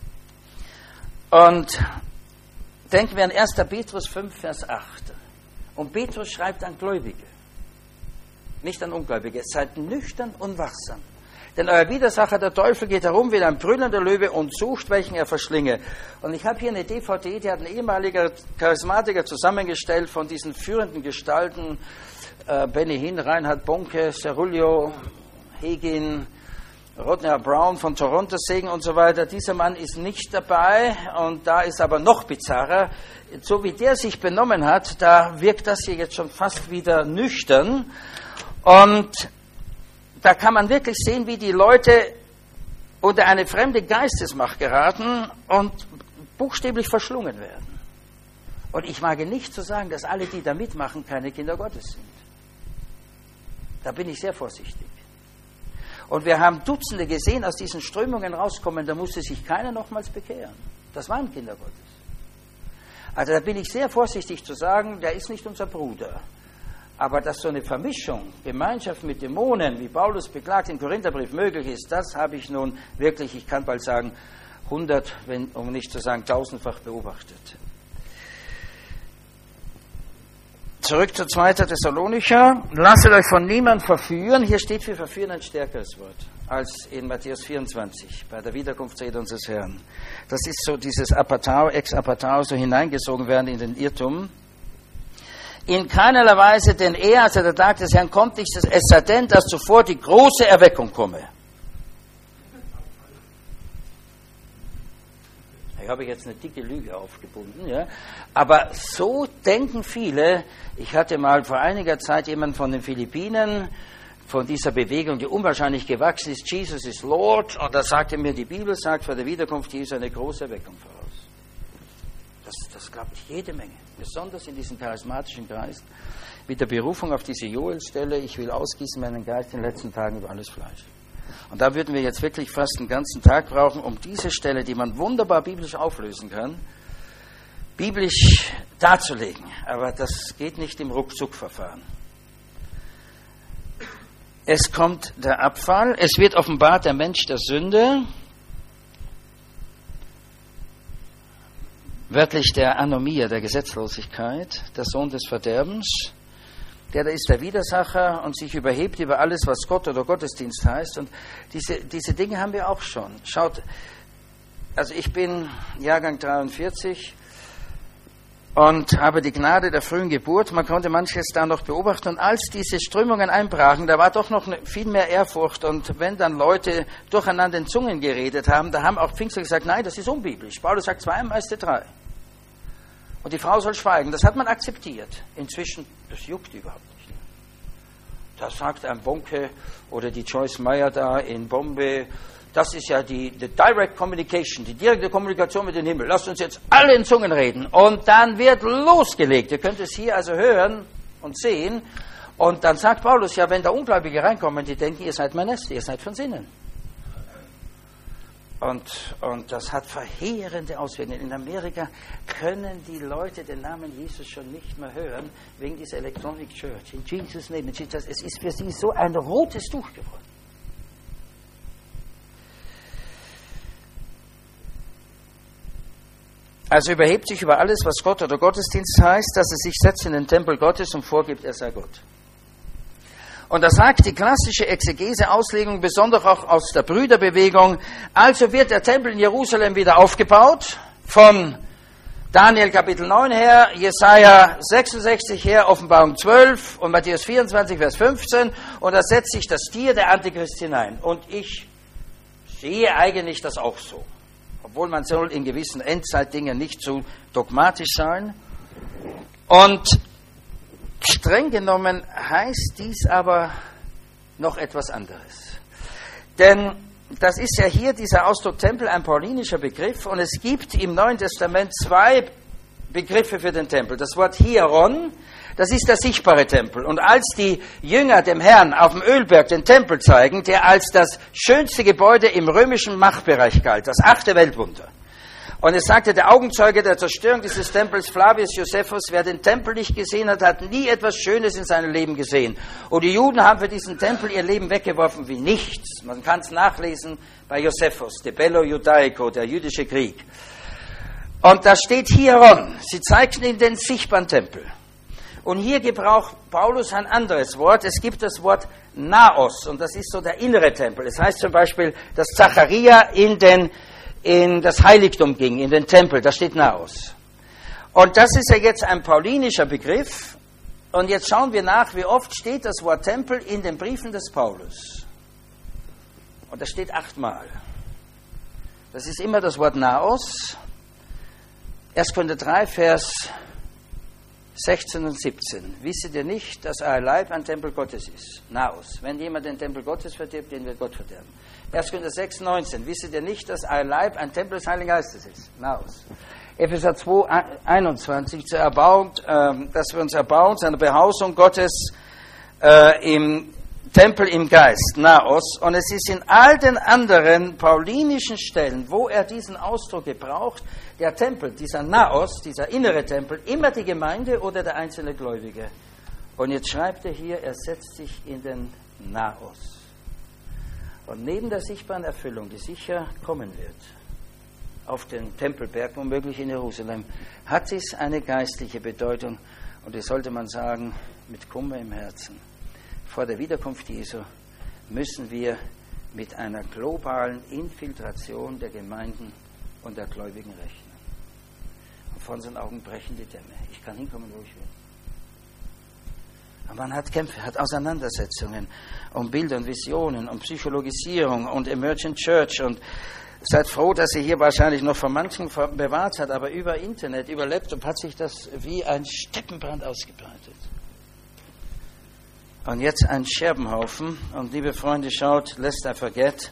Und denken wir an 1. Petrus 5, Vers 8. Und Petrus schreibt an Gläubige, nicht an Ungläubige, seid nüchtern und wachsam. Denn euer Widersacher, der Teufel, geht herum wie ein brüllender Löwe und sucht, welchen er verschlinge. Und ich habe hier eine DVD, die hat ein ehemaliger Charismatiker zusammengestellt von diesen führenden Gestalten, Benny Hinn, Reinhard Bonke, Cerullo, Hagin, Rodney Brown von Toronto Segen und so weiter. Dieser Mann ist nicht dabei und da ist aber noch bizarrer. So wie der sich benommen hat, da wirkt das hier jetzt schon fast wieder nüchtern. Und da kann man wirklich sehen, wie die Leute unter eine fremde Geistesmacht geraten und buchstäblich verschlungen werden. Und ich wage nicht zu sagen, dass alle, die da mitmachen, keine Kinder Gottes sind. Da bin ich sehr vorsichtig. Und wir haben Dutzende gesehen, aus diesen Strömungen rauskommen, da musste sich keiner nochmals bekehren. Das waren Kinder Gottes. Also da bin ich sehr vorsichtig zu sagen, der ist nicht unser Bruder. Aber dass so eine Vermischung, Gemeinschaft mit Dämonen, wie Paulus beklagt im Korintherbrief, möglich ist, das habe ich nun wirklich, ich kann bald sagen, 100, um nicht zu sagen 1000-fach beobachtet. Zurück zu 2. Thessalonicher. Lasset euch von niemandem verführen. Hier steht für verführen ein stärkeres Wort als in Matthäus 24 bei der Wiederkunftsrede unseres Herrn. Das ist so dieses Apatao, Ex-Apatao, so hineingesogen werden in den Irrtum. In keinerlei Weise, denn er, also der Tag des Herrn, kommt nicht, es sei denn, dass zuvor die große Erweckung komme. Ich habe jetzt eine dicke Lüge aufgebunden, ja. Aber so denken viele. Ich hatte mal vor einiger Zeit jemanden von den Philippinen, von dieser Bewegung, die unwahrscheinlich gewachsen ist, Jesus is Lord, und da sagte mir, die Bibel sagt, vor der Wiederkunft Jesu eine große Erweckung voraus. Das gab es jede Menge, besonders in diesem charismatischen Geist, mit der Berufung auf diese Joel-Stelle, ich will ausgießen meinen Geist in den letzten Tagen über alles Fleisch. Und da würden wir jetzt wirklich fast einen ganzen Tag brauchen, um diese Stelle, die man wunderbar biblisch auflösen kann, biblisch darzulegen. Aber das geht nicht im Ruckzuck-Verfahren. Es kommt der Abfall, es wird offenbart der Mensch der Sünde, wörtlich der Anomia, der Gesetzlosigkeit, der Sohn des Verderbens. Der da ist der Widersacher und sich überhebt über alles, was Gott oder Gottesdienst heißt. Und diese Dinge haben wir auch schon. Schaut, also ich bin Jahrgang 43 und habe die Gnade der frühen Geburt. Man konnte manches da noch beobachten. Und als diese Strömungen einbrachen, da war doch noch viel mehr Ehrfurcht. Und wenn dann Leute durcheinander in Zungen geredet haben, da haben auch Pfingstler gesagt, nein, das ist unbiblisch. Paulus sagt 2, meiste 3. Und die Frau soll schweigen. Das hat man akzeptiert. Inzwischen, das juckt überhaupt nicht. Da sagt ein Bonke oder die Joyce Meyer da in Bombay, das ist ja die Direct Communication, die direkte Kommunikation mit dem Himmel. Lasst uns jetzt alle in Zungen reden. Und dann wird losgelegt. Ihr könnt es hier also hören und sehen. Und dann sagt Paulus, ja, wenn da Ungläubige reinkommen, die denken, ihr seid Moneste, ihr seid von Sinnen. Und das hat verheerende Auswirkungen. In Amerika können die Leute den Namen Jesus schon nicht mehr hören, wegen dieser Electronic Church. In Jesus' name, es ist für sie so ein rotes Tuch geworden. Also überhebt sich über alles, was Gott oder Gottesdienst heißt, dass er sich setzt in den Tempel Gottes und vorgibt, er sei Gott. Und da sagt die klassische Exegese-Auslegung, besonders auch aus der Brüderbewegung, also wird der Tempel in Jerusalem wieder aufgebaut, von Daniel Kapitel 9 her, Jesaja 66 her, Offenbarung 12 und Matthäus 24, Vers 15, und da setzt sich das Tier der Antichrist hinein. Und ich sehe eigentlich das auch so. Obwohl man soll in gewissen Endzeitdingen nicht so dogmatisch sein. Und streng genommen heißt dies aber noch etwas anderes. Denn das ist ja hier dieser Ausdruck Tempel ein paulinischer Begriff und es gibt im Neuen Testament 2 Begriffe für den Tempel. Das Wort Hieron, das ist der sichtbare Tempel. Und als die Jünger dem Herrn auf dem Ölberg den Tempel zeigen, der als das schönste Gebäude im römischen Machtbereich galt, das 8. Weltwunder. Und es sagte, der Augenzeuge der Zerstörung dieses Tempels, Flavius Josephus, wer den Tempel nicht gesehen hat, hat nie etwas Schönes in seinem Leben gesehen. Und die Juden haben für diesen Tempel ihr Leben weggeworfen wie nichts. Man kann es nachlesen bei Josephus, De Bello Judaico, der jüdische Krieg. Und da steht Hieron, sie zeigten in den sichtbaren Tempel. Und hier gebraucht Paulus ein anderes Wort. Es gibt das Wort Naos und das ist so der innere Tempel. Es heißt zum Beispiel, dass Zacharia in das Heiligtum ging, in den Tempel, da steht Naos. Und das ist ja jetzt ein paulinischer Begriff. Und jetzt schauen wir nach, wie oft steht das Wort Tempel in den Briefen des Paulus. Und das steht 8-mal. Das ist immer das Wort Naos. 1. Korinther 3, Vers 16 und 17. Wisset ihr nicht, dass euer Leib ein Tempel Gottes ist? Naos. Wenn jemand den Tempel Gottes verdirbt, den wird Gott verderben. 1. Korinther 6, 19. Wisset ihr nicht, dass euer Leib ein Tempel des Heiligen Geistes ist? Naos. Epheser 2, 21. Dass wir uns erbauen zu einer Behausung Gottes im Tempel im Geist. Naos. Und es ist in all den anderen paulinischen Stellen, wo er diesen Ausdruck gebraucht, der Tempel, dieser Naos, dieser innere Tempel, immer die Gemeinde oder der einzelne Gläubige. Und jetzt schreibt er hier, er setzt sich in den Naos. Und neben der sichtbaren Erfüllung, die sicher kommen wird, auf den Tempelberg, womöglich in Jerusalem, hat es eine geistliche Bedeutung. Und das sollte man sagen, mit Kummer im Herzen. Vor der Wiederkunft Jesu müssen wir mit einer globalen Infiltration der Gemeinden und der Gläubigen rechnen. Und vor unseren Augen brechen die Dämme. Ich kann hinkommen, wo ich will. Aber man hat Kämpfe, hat Auseinandersetzungen um Bilder und Visionen, um Psychologisierung und Emergent Church. Und seid froh, dass sie hier wahrscheinlich noch von manchen bewahrt hat, aber über Internet, über Laptop hat sich das wie ein Steppenbrand ausgebreitet. Und jetzt ein Scherbenhaufen. Und liebe Freunde, schaut, lest I forget.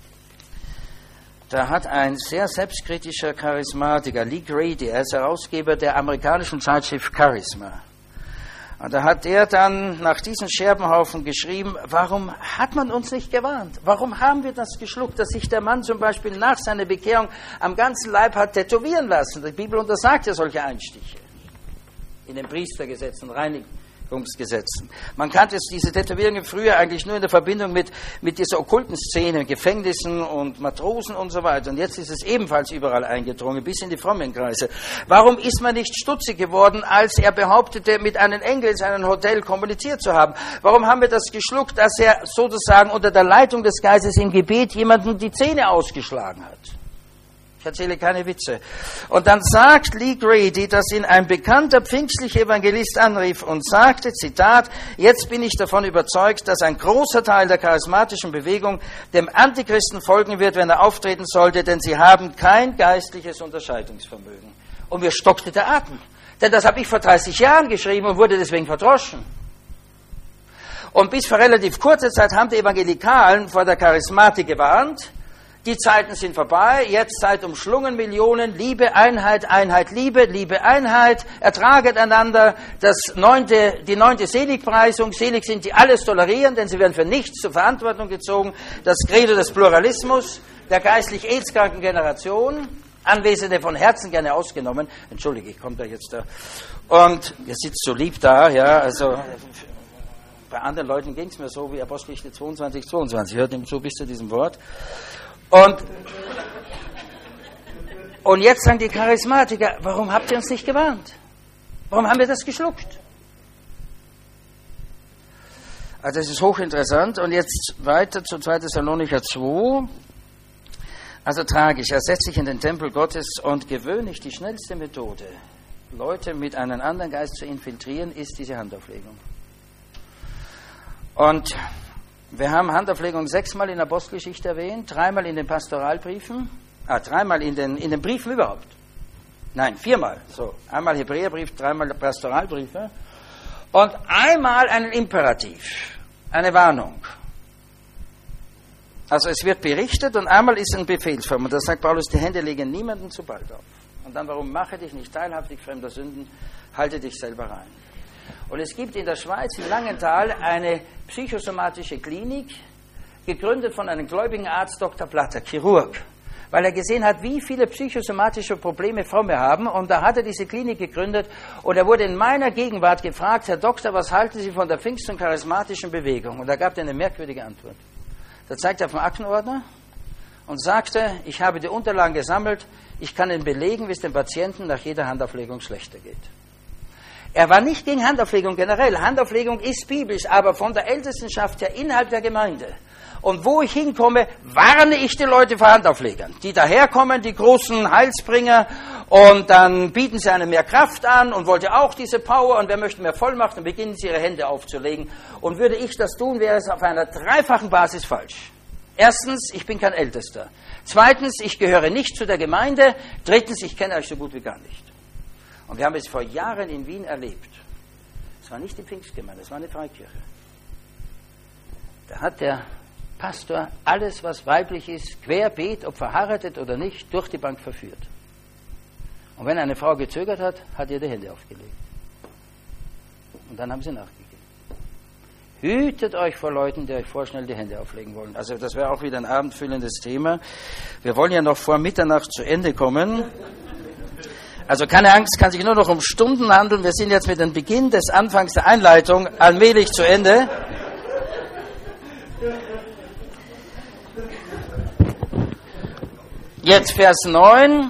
Da hat ein sehr selbstkritischer Charismatiker, Lee Grady, er ist Herausgeber der amerikanischen Zeitschrift Charisma. Und da hat er dann nach diesem Scherbenhaufen geschrieben, warum hat man uns nicht gewarnt? Warum haben wir das geschluckt, dass sich der Mann zum Beispiel nach seiner Bekehrung am ganzen Leib hat tätowieren lassen? Die Bibel untersagt ja solche Einstiche in den Priestergesetzen, Reinigungsgesetzen. Man kannte diese Tätowierungen früher eigentlich nur in der Verbindung mit dieser okkulten Szene, Gefängnissen und Matrosen und so weiter. Und jetzt ist es ebenfalls überall eingedrungen, bis in die frommen Kreise. Warum ist man nicht stutzig geworden, als er behauptete, mit einem Engel in seinem Hotel kommuniziert zu haben? Warum haben wir das geschluckt, dass er sozusagen unter der Leitung des Geistes im Gebet jemanden die Zähne ausgeschlagen hat? Ich erzähle keine Witze. Und dann sagt Lee Grady, dass ihn ein bekannter pfingstlicher Evangelist anrief und sagte, Zitat, jetzt bin ich davon überzeugt, dass ein großer Teil der charismatischen Bewegung dem Antichristen folgen wird, wenn er auftreten sollte, denn sie haben kein geistliches Unterscheidungsvermögen. Und mir stockte der Atem. Denn das habe ich vor 30 Jahren geschrieben und wurde deswegen verdroschen. Und bis vor relativ kurzer Zeit haben die Evangelikalen vor der Charismatik gewarnt. Die Zeiten sind vorbei, jetzt seid umschlungen Millionen, Liebe, Einheit, Einheit, Liebe, Liebe, Einheit, ertraget einander, die 9. Seligpreisung, selig sind die alles tolerieren, denn sie werden für nichts zur Verantwortung gezogen, das Credo des Pluralismus, der geistlich AIDS-kranken Generation, Anwesende von Herzen gerne ausgenommen, entschuldige, ich komme da jetzt da, und ihr sitzt so lieb da, ja, also bei anderen Leuten ging es mir so wie Apostelgeschichte 22, hört ihm zu bis zu diesem Wort. Und jetzt sagen die Charismatiker, warum habt ihr uns nicht gewarnt? Warum haben wir das geschluckt? Also das ist hochinteressant. Und jetzt weiter zu 2. Thessalonicher 2. Also tragisch, er setzt sich in den Tempel Gottes und gewöhnlich die schnellste Methode, Leute mit einem anderen Geist zu infiltrieren, ist diese Handauflegung. Und wir haben Handauflegung 6-mal in der Apostelgeschichte erwähnt, 3-mal in den Pastoralbriefen, 3-mal in den Briefen überhaupt. Nein, 4-mal. So, einmal Hebräerbrief, 3-mal Pastoralbriefe und einmal einen Imperativ, eine Warnung. Also es wird berichtet und einmal ist ein Befehlsform. Und da sagt Paulus, die Hände legen niemanden zu bald auf. Und dann, warum? Mache dich nicht teilhaftig fremder Sünden, halte dich selber rein. Und es gibt in der Schweiz, in Langenthal, eine psychosomatische Klinik, gegründet von einem gläubigen Arzt, Dr. Platter, Chirurg, weil er gesehen hat, wie viele psychosomatische Probleme Fromme haben. Und da hat er diese Klinik gegründet und er wurde in meiner Gegenwart gefragt, Herr Doktor, was halten Sie von der Pfingst- und charismatischen Bewegung? Und da gab er eine merkwürdige Antwort. Da zeigte er auf den Aktenordner und sagte, ich habe die Unterlagen gesammelt, ich kann Ihnen belegen, wie es dem Patienten nach jeder Handauflegung schlechter geht. Er war nicht gegen Handauflegung generell. Handauflegung ist biblisch, aber von der Ältestenschaft her innerhalb der Gemeinde. Und wo ich hinkomme, warne ich die Leute vor Handauflegern. Die daherkommen, die großen Heilsbringer, und dann bieten sie einem mehr Kraft an und wollte auch diese Power und wer möchte mehr Vollmacht, dann beginnen sie ihre Hände aufzulegen. Und würde ich das tun, wäre es auf einer dreifachen Basis falsch. Erstens, ich bin kein Ältester. Zweitens, ich gehöre nicht zu der Gemeinde. Drittens, ich kenne euch so gut wie gar nicht. Und wir haben es vor Jahren in Wien erlebt. Es war nicht die Pfingstgemeinde, es war eine Freikirche. Da hat der Pastor alles, was weiblich ist, querbeet, ob verheiratet oder nicht, durch die Bank verführt. Und wenn eine Frau gezögert hat, hat ihr die Hände aufgelegt. Und dann haben sie nachgegeben. Hütet euch vor Leuten, die euch vorschnell die Hände auflegen wollen. Also das wäre auch wieder ein abendfüllendes Thema. Wir wollen ja noch vor Mitternacht zu Ende kommen. Also keine Angst, kann sich nur noch um Stunden handeln. Wir sind jetzt mit dem Beginn des Anfangs der Einleitung allmählich zu Ende. Jetzt Vers 9.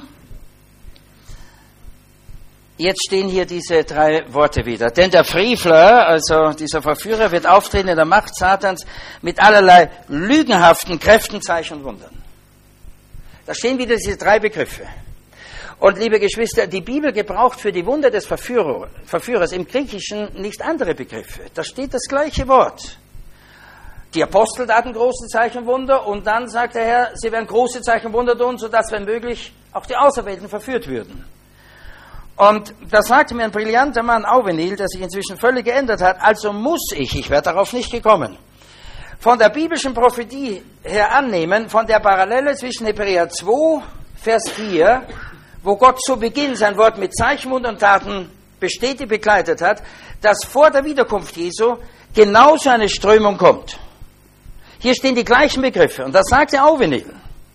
Jetzt stehen hier diese 3 Worte wieder. Denn der Frevler, also dieser Verführer, wird auftreten in der Macht Satans mit allerlei lügenhaften Kräften, Zeichen und Wundern. Da stehen wieder diese 3 Begriffe. Und liebe Geschwister, die Bibel gebraucht für die Wunder des Verführers im Griechischen nicht andere Begriffe. Da steht das gleiche Wort. Die Apostel taten große Zeichen und Wunder und dann sagt der Herr, sie werden große Zeichen und Wunder tun, sodass, wenn möglich, auch die Auserwählten verführt würden. Und da sagte mir ein brillanter Mann, Auvenil, der sich inzwischen völlig geändert hat, also muss ich wäre darauf nicht gekommen, von der biblischen Prophetie her annehmen, von der Parallele zwischen Hebräer 2, Vers 4, wo Gott zu Beginn sein Wort mit Zeichen, Wunder und Taten bestätigt, begleitet hat, dass vor der Wiederkunft Jesu genauso eine Strömung kommt. Hier stehen die gleichen Begriffe und das sagte Auvenil.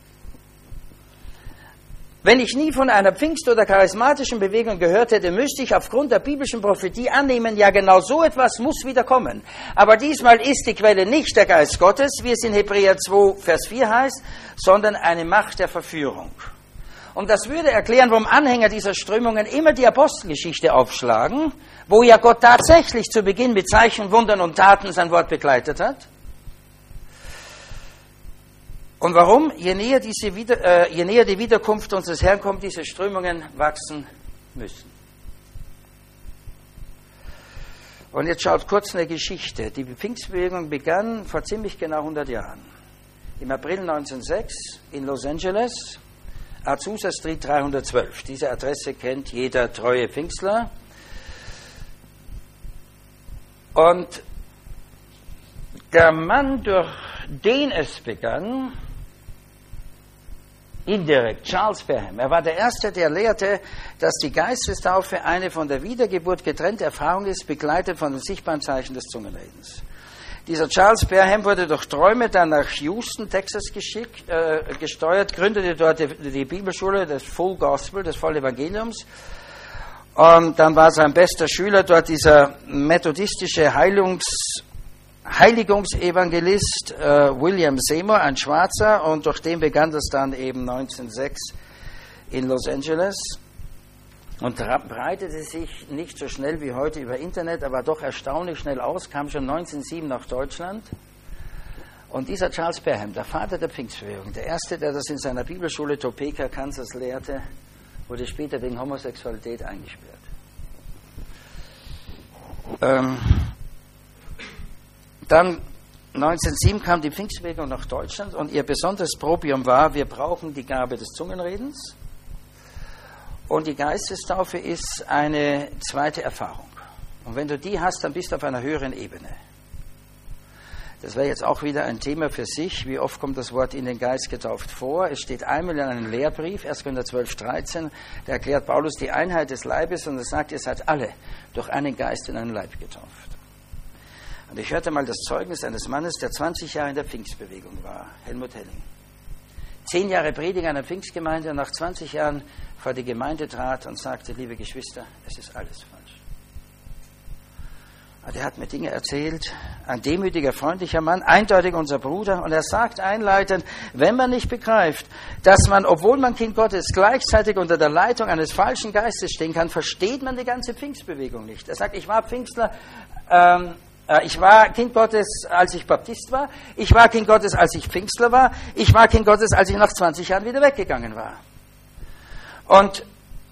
Wenn ich nie von einer Pfingst- oder charismatischen Bewegung gehört hätte, müsste ich aufgrund der biblischen Prophetie annehmen, ja genau so etwas muss wieder kommen. Aber diesmal ist die Quelle nicht der Geist Gottes, wie es in Hebräer 2, Vers 4 heißt, sondern eine Macht der Verführung. Und das würde erklären, warum Anhänger dieser Strömungen immer die Apostelgeschichte aufschlagen, wo ja Gott tatsächlich zu Beginn mit Zeichen, Wundern und Taten sein Wort begleitet hat. Und warum? Je näher die Wiederkunft unseres Herrn kommt, diese Strömungen wachsen müssen. Und jetzt schaut kurz eine Geschichte. Die Pfingstbewegung begann vor ziemlich genau 100 Jahren. Im April 1906 in Los Angeles, Azusa Street 312. Diese Adresse kennt jeder treue Pfingstler. Und der Mann, durch den es begann, indirekt, Charles Spurgeon. Er war der Erste, der lehrte, dass die Geistestaufe eine von der Wiedergeburt getrennte Erfahrung ist, begleitet von den sichtbaren Zeichen des Zungenredens. Dieser Charles Spurgeon wurde durch Träume dann nach Houston, Texas gesteuert, gründete dort die Bibelschule des Full Gospel, des Vollevangeliums. Und dann war sein bester Schüler dort dieser methodistische Heiligungsevangelist William Seymour, ein Schwarzer, und durch den begann das dann eben 1906 in Los Angeles und breitete sich nicht so schnell wie heute über Internet, aber doch erstaunlich schnell aus, kam schon 1907 nach Deutschland. Und dieser Charles Spurgeon, der Vater der Pfingstbewegung, der Erste, der das in seiner Bibelschule Topeka, Kansas lehrte, wurde später wegen Homosexualität eingesperrt. Dann 1907 kam die Pfingstbewegung nach Deutschland und ihr besonderes Probium war, wir brauchen die Gabe des Zungenredens und die Geistestaufe ist eine zweite Erfahrung. Und wenn du die hast, dann bist du auf einer höheren Ebene. Das wäre jetzt auch wieder ein Thema für sich. Wie oft kommt das Wort in den Geist getauft vor? Es steht einmal in einem Lehrbrief, 1. Korinther 12, 13, da erklärt Paulus die Einheit des Leibes und er sagt, ihr seid alle durch einen Geist in einen Leib getauft. Und ich hörte mal das Zeugnis eines Mannes, der 20 Jahre in der Pfingstbewegung war, Helmut Helling. 10 Jahre Prediger einer Pfingstgemeinde und nach 20 Jahren vor die Gemeinde trat und sagte, liebe Geschwister, es ist alles falsch. Und er hat mir Dinge erzählt, ein demütiger, freundlicher Mann, eindeutig unser Bruder. Und er sagt einleitend, wenn man nicht begreift, dass man, obwohl man Kind Gottes, gleichzeitig unter der Leitung eines falschen Geistes stehen kann, versteht man die ganze Pfingstbewegung nicht. Er sagt, ich war Pfingstler, ich war Kind Gottes, als ich Baptist war. Ich war Kind Gottes, als ich Pfingstler war. Ich war Kind Gottes, als ich nach 20 Jahren wieder weggegangen war. Und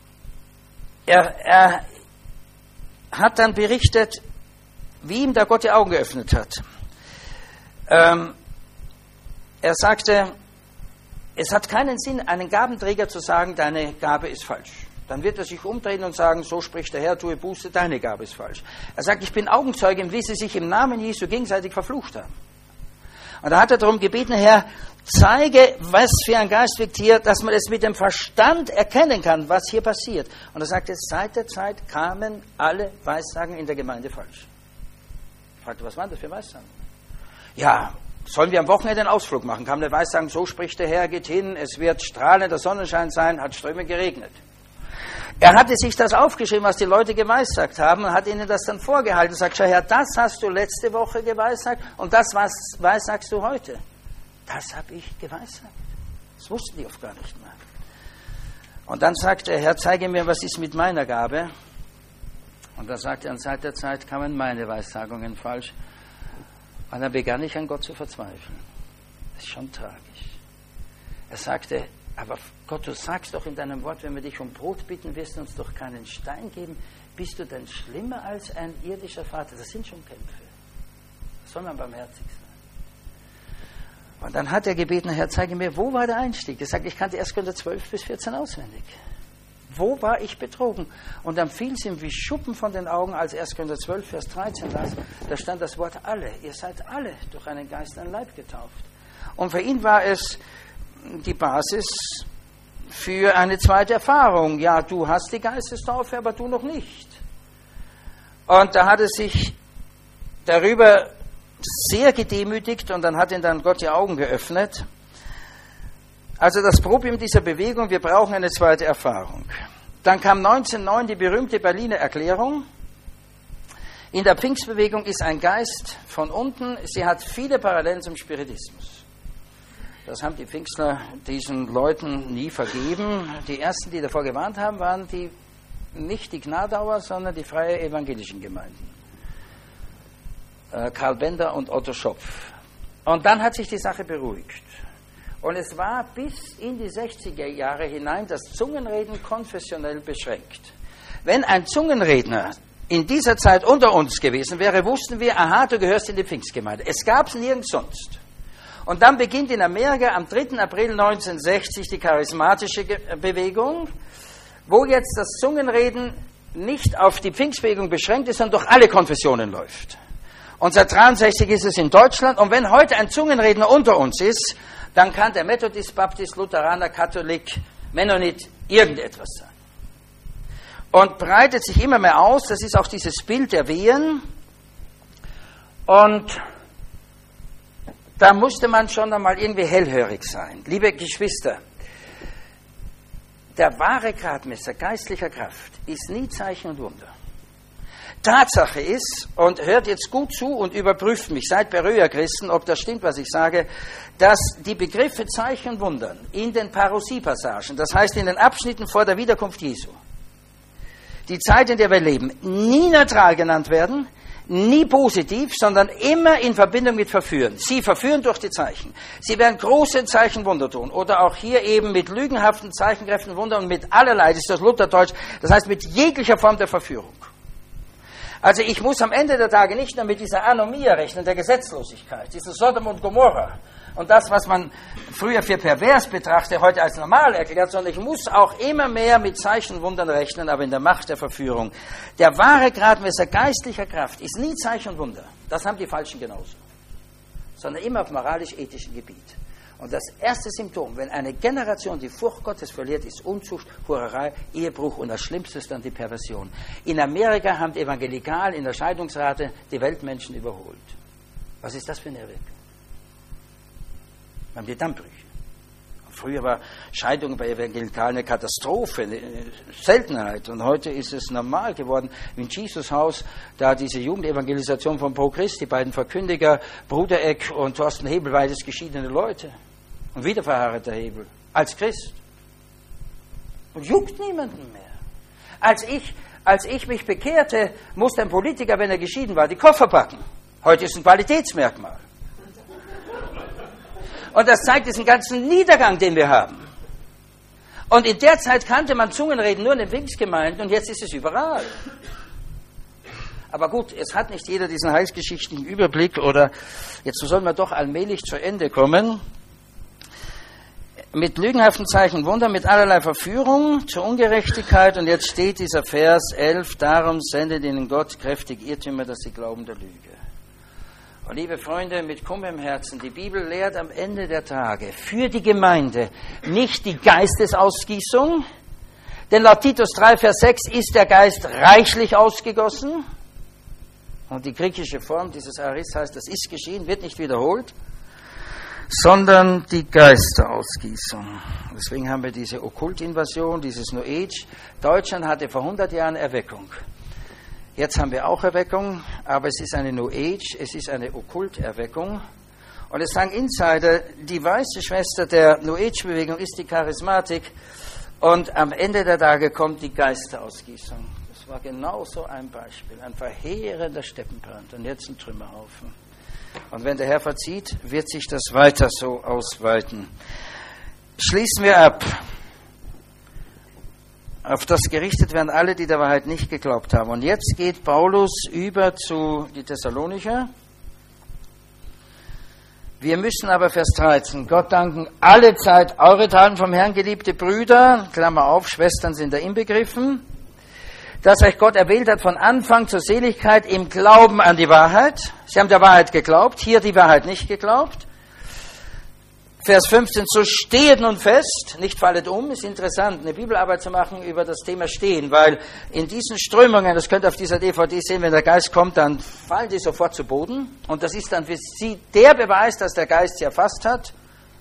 er hat dann berichtet, wie ihm da Gott die Augen geöffnet hat. Er sagte, es hat keinen Sinn, einen Gabenträger zu sagen, deine Gabe ist falsch. Dann wird er sich umdrehen und sagen, so spricht der Herr, tue Buße, deine Gabe ist falsch. Er sagt, ich bin Augenzeuge, wie sie sich im Namen Jesu gegenseitig verflucht haben. Und da hat er darum gebeten, Herr, zeige, was für ein Geist wirkt hier, dass man es mit dem Verstand erkennen kann, was hier passiert. Und er sagte, seit der Zeit kamen alle Weissagen in der Gemeinde falsch. Ich fragte, was waren das für Weissagen? Ja, sollen wir am Wochenende einen Ausflug machen? Kam der Weissagen, so spricht der Herr, geht hin, es wird strahlender Sonnenschein sein, hat Ströme geregnet. Er hatte sich das aufgeschrieben, was die Leute geweissagt haben, und hat ihnen das dann vorgehalten. Sagt, schau her, das hast du letzte Woche geweissagt und das was weissagst du heute. Das habe ich geweissagt. Das wussten die oft gar nicht mehr. Und dann sagte er, Herr, zeige mir, was ist mit meiner Gabe. Und da sagte er, seit der Zeit kamen meine Weissagungen falsch. Und dann begann ich an Gott zu verzweifeln. Das ist schon tragisch. Er sagte, aber Gott, du sagst doch in deinem Wort, wenn wir dich um Brot bitten, wirst du uns doch keinen Stein geben. Bist du denn schlimmer als ein irdischer Vater? Das sind schon Kämpfe. Das soll man barmherzig sein. Und dann hat er gebeten, Herr, zeige mir, wo war der Einstieg? Er sagt, ich kannte 1. Korinther 12 bis 14 auswendig. Wo war ich betrogen? Und dann fiel es ihm wie Schuppen von den Augen, als 1. Korinther 12, Vers 13 las. Da stand das Wort alle. Ihr seid alle durch einen Geist an Leib getauft. Und für ihn war es die Basis für eine zweite Erfahrung. Ja, du hast die Geistestaufe, aber du noch nicht. Und da hat er sich darüber sehr gedemütigt und dann hat ihn dann Gott die Augen geöffnet. Also das Problem dieser Bewegung, wir brauchen eine zweite Erfahrung. Dann kam 1909 die berühmte Berliner Erklärung. In der Pfingstbewegung ist ein Geist von unten, sie hat viele Parallelen zum Spiritismus. Das haben die Pfingstler diesen Leuten nie vergeben. Die ersten, die davor gewarnt haben, waren nicht die Gnadauer, sondern die freie evangelischen Gemeinden. Karl Bender und Otto Schopf. Und dann hat sich die Sache beruhigt. Und es war bis in die 60er Jahre hinein das Zungenreden konfessionell beschränkt. Wenn ein Zungenredner in dieser Zeit unter uns gewesen wäre, wussten wir, aha, du gehörst in die Pfingstgemeinde. Es gab es nirgends sonst. Und dann beginnt in Amerika am 3. April 1960 die charismatische Bewegung, wo jetzt das Zungenreden nicht auf die Pfingstbewegung beschränkt ist, sondern durch alle Konfessionen läuft. Und seit 1963 ist es in Deutschland. Und wenn heute ein Zungenredner unter uns ist, dann kann der Methodist, Baptist, Lutheraner, Katholik, Mennonit irgendetwas sein. Und breitet sich immer mehr aus. Das ist auch dieses Bild der Wehen. Und da musste man schon einmal irgendwie hellhörig sein. Liebe Geschwister, der wahre Gradmesser geistlicher Kraft ist nie Zeichen und Wunder. Tatsache ist, und hört jetzt gut zu und überprüft mich, seid Beröa-Christen, ob das stimmt, was ich sage, dass die Begriffe Zeichen und Wundern in den Parousie-Passagen, das heißt in den Abschnitten vor der Wiederkunft Jesu, die Zeit, in der wir leben, nie neutral genannt werden, nie positiv, sondern immer in Verbindung mit Verführen. Sie verführen durch die Zeichen. Sie werden große Zeichen Wunder tun. Oder auch hier eben mit lügenhaften Zeichenkräften Wunder und mit allerlei, das ist das Lutherdeutsch, das heißt mit jeglicher Form der Verführung. Also ich muss am Ende der Tage nicht nur mit dieser Anomia rechnen, der Gesetzlosigkeit, dieses Sodom und Gomorra und das, was man früher für pervers betrachtet, heute als normal erklärt, sondern ich muss auch immer mehr mit Zeichen und Wundern rechnen, aber in der Macht der Verführung. Der wahre Gradmesser geistlicher Kraft ist nie Zeichen und Wunder. Das haben die Falschen genauso. Sondern immer auf moralisch-ethischem Gebiet. Und das erste Symptom, wenn eine Generation die Furcht Gottes verliert, ist Unzucht, Hurerei, Ehebruch und das Schlimmste ist dann die Perversion. In Amerika haben die Evangelikalen in der Scheidungsrate die Weltmenschen überholt. Was ist das für eine Erweckung? Wir haben die Dammbrüche. Früher war Scheidung bei Evangelikalen eine Katastrophe, eine Seltenheit. Und heute ist es normal geworden. Im Jesus-Haus, da diese Jugendevangelisation von Pro Christ, die beiden Verkündiger, Brudereck und Thorsten Hebel, beides geschiedene Leute. Und wieder verheirateter Hebel, als Christ. Und juckt niemanden mehr. Als ich mich bekehrte, musste ein Politiker, wenn er geschieden war, die Koffer packen. Heute ist ein Qualitätsmerkmal. Und das zeigt diesen ganzen Niedergang, den wir haben. Und in der Zeit kannte man Zungenreden nur in den Pfingstgemeinden und jetzt ist es überall. Aber gut, es hat nicht jeder diesen heilsgeschichtlichen Überblick oder jetzt sollen wir doch allmählich zu Ende kommen. Mit lügenhaften Zeichen Wunder, mit allerlei Verführung zur Ungerechtigkeit und jetzt steht dieser Vers 11, darum sendet ihnen Gott kräftig Irrtümer, dass sie glauben der Lüge. Und liebe Freunde, mit Kummer im Herzen, die Bibel lehrt am Ende der Tage für die Gemeinde nicht die Geistesausgießung, denn laut Titus 3, Vers 6 ist der Geist reichlich ausgegossen. Und die griechische Form dieses Aris heißt, das ist geschehen, wird nicht wiederholt, sondern die Geisterausgießung. Deswegen haben wir diese Okkultinvasion, dieses New Age. Deutschland hatte vor 100 Jahren Erweckung. Jetzt haben wir auch Erweckung, aber es ist eine New Age, es ist eine Okkulterweckung. Und es sagen Insider, die weiße Schwester der New Age-Bewegung ist die Charismatik. Und am Ende der Tage kommt die Geisterausgießung. Das war genau so ein Beispiel, ein verheerender Steppenbrand und jetzt ein Trümmerhaufen. Und wenn der Herr verzieht, wird sich das weiter so ausweiten. Schließen wir ab. Auf das gerichtet werden alle, die der Wahrheit nicht geglaubt haben. Und jetzt geht Paulus über zu die Thessalonicher. Wir müssen aber, Vers 13, Gott danken alle Zeit eure Taten vom Herrn, geliebte Brüder, Klammer auf, Schwestern sind da inbegriffen, dass euch Gott erwählt hat von Anfang zur Seligkeit im Glauben an die Wahrheit. Sie haben der Wahrheit geglaubt, hier die Wahrheit nicht geglaubt. Vers 15, so stehet nun fest, nicht fallet um. Ist interessant, eine Bibelarbeit zu machen über das Thema Stehen, weil in diesen Strömungen, das könnt ihr auf dieser DVD sehen, wenn der Geist kommt, dann fallen die sofort zu Boden. Und das ist dann für sie der Beweis, dass der Geist sie erfasst hat.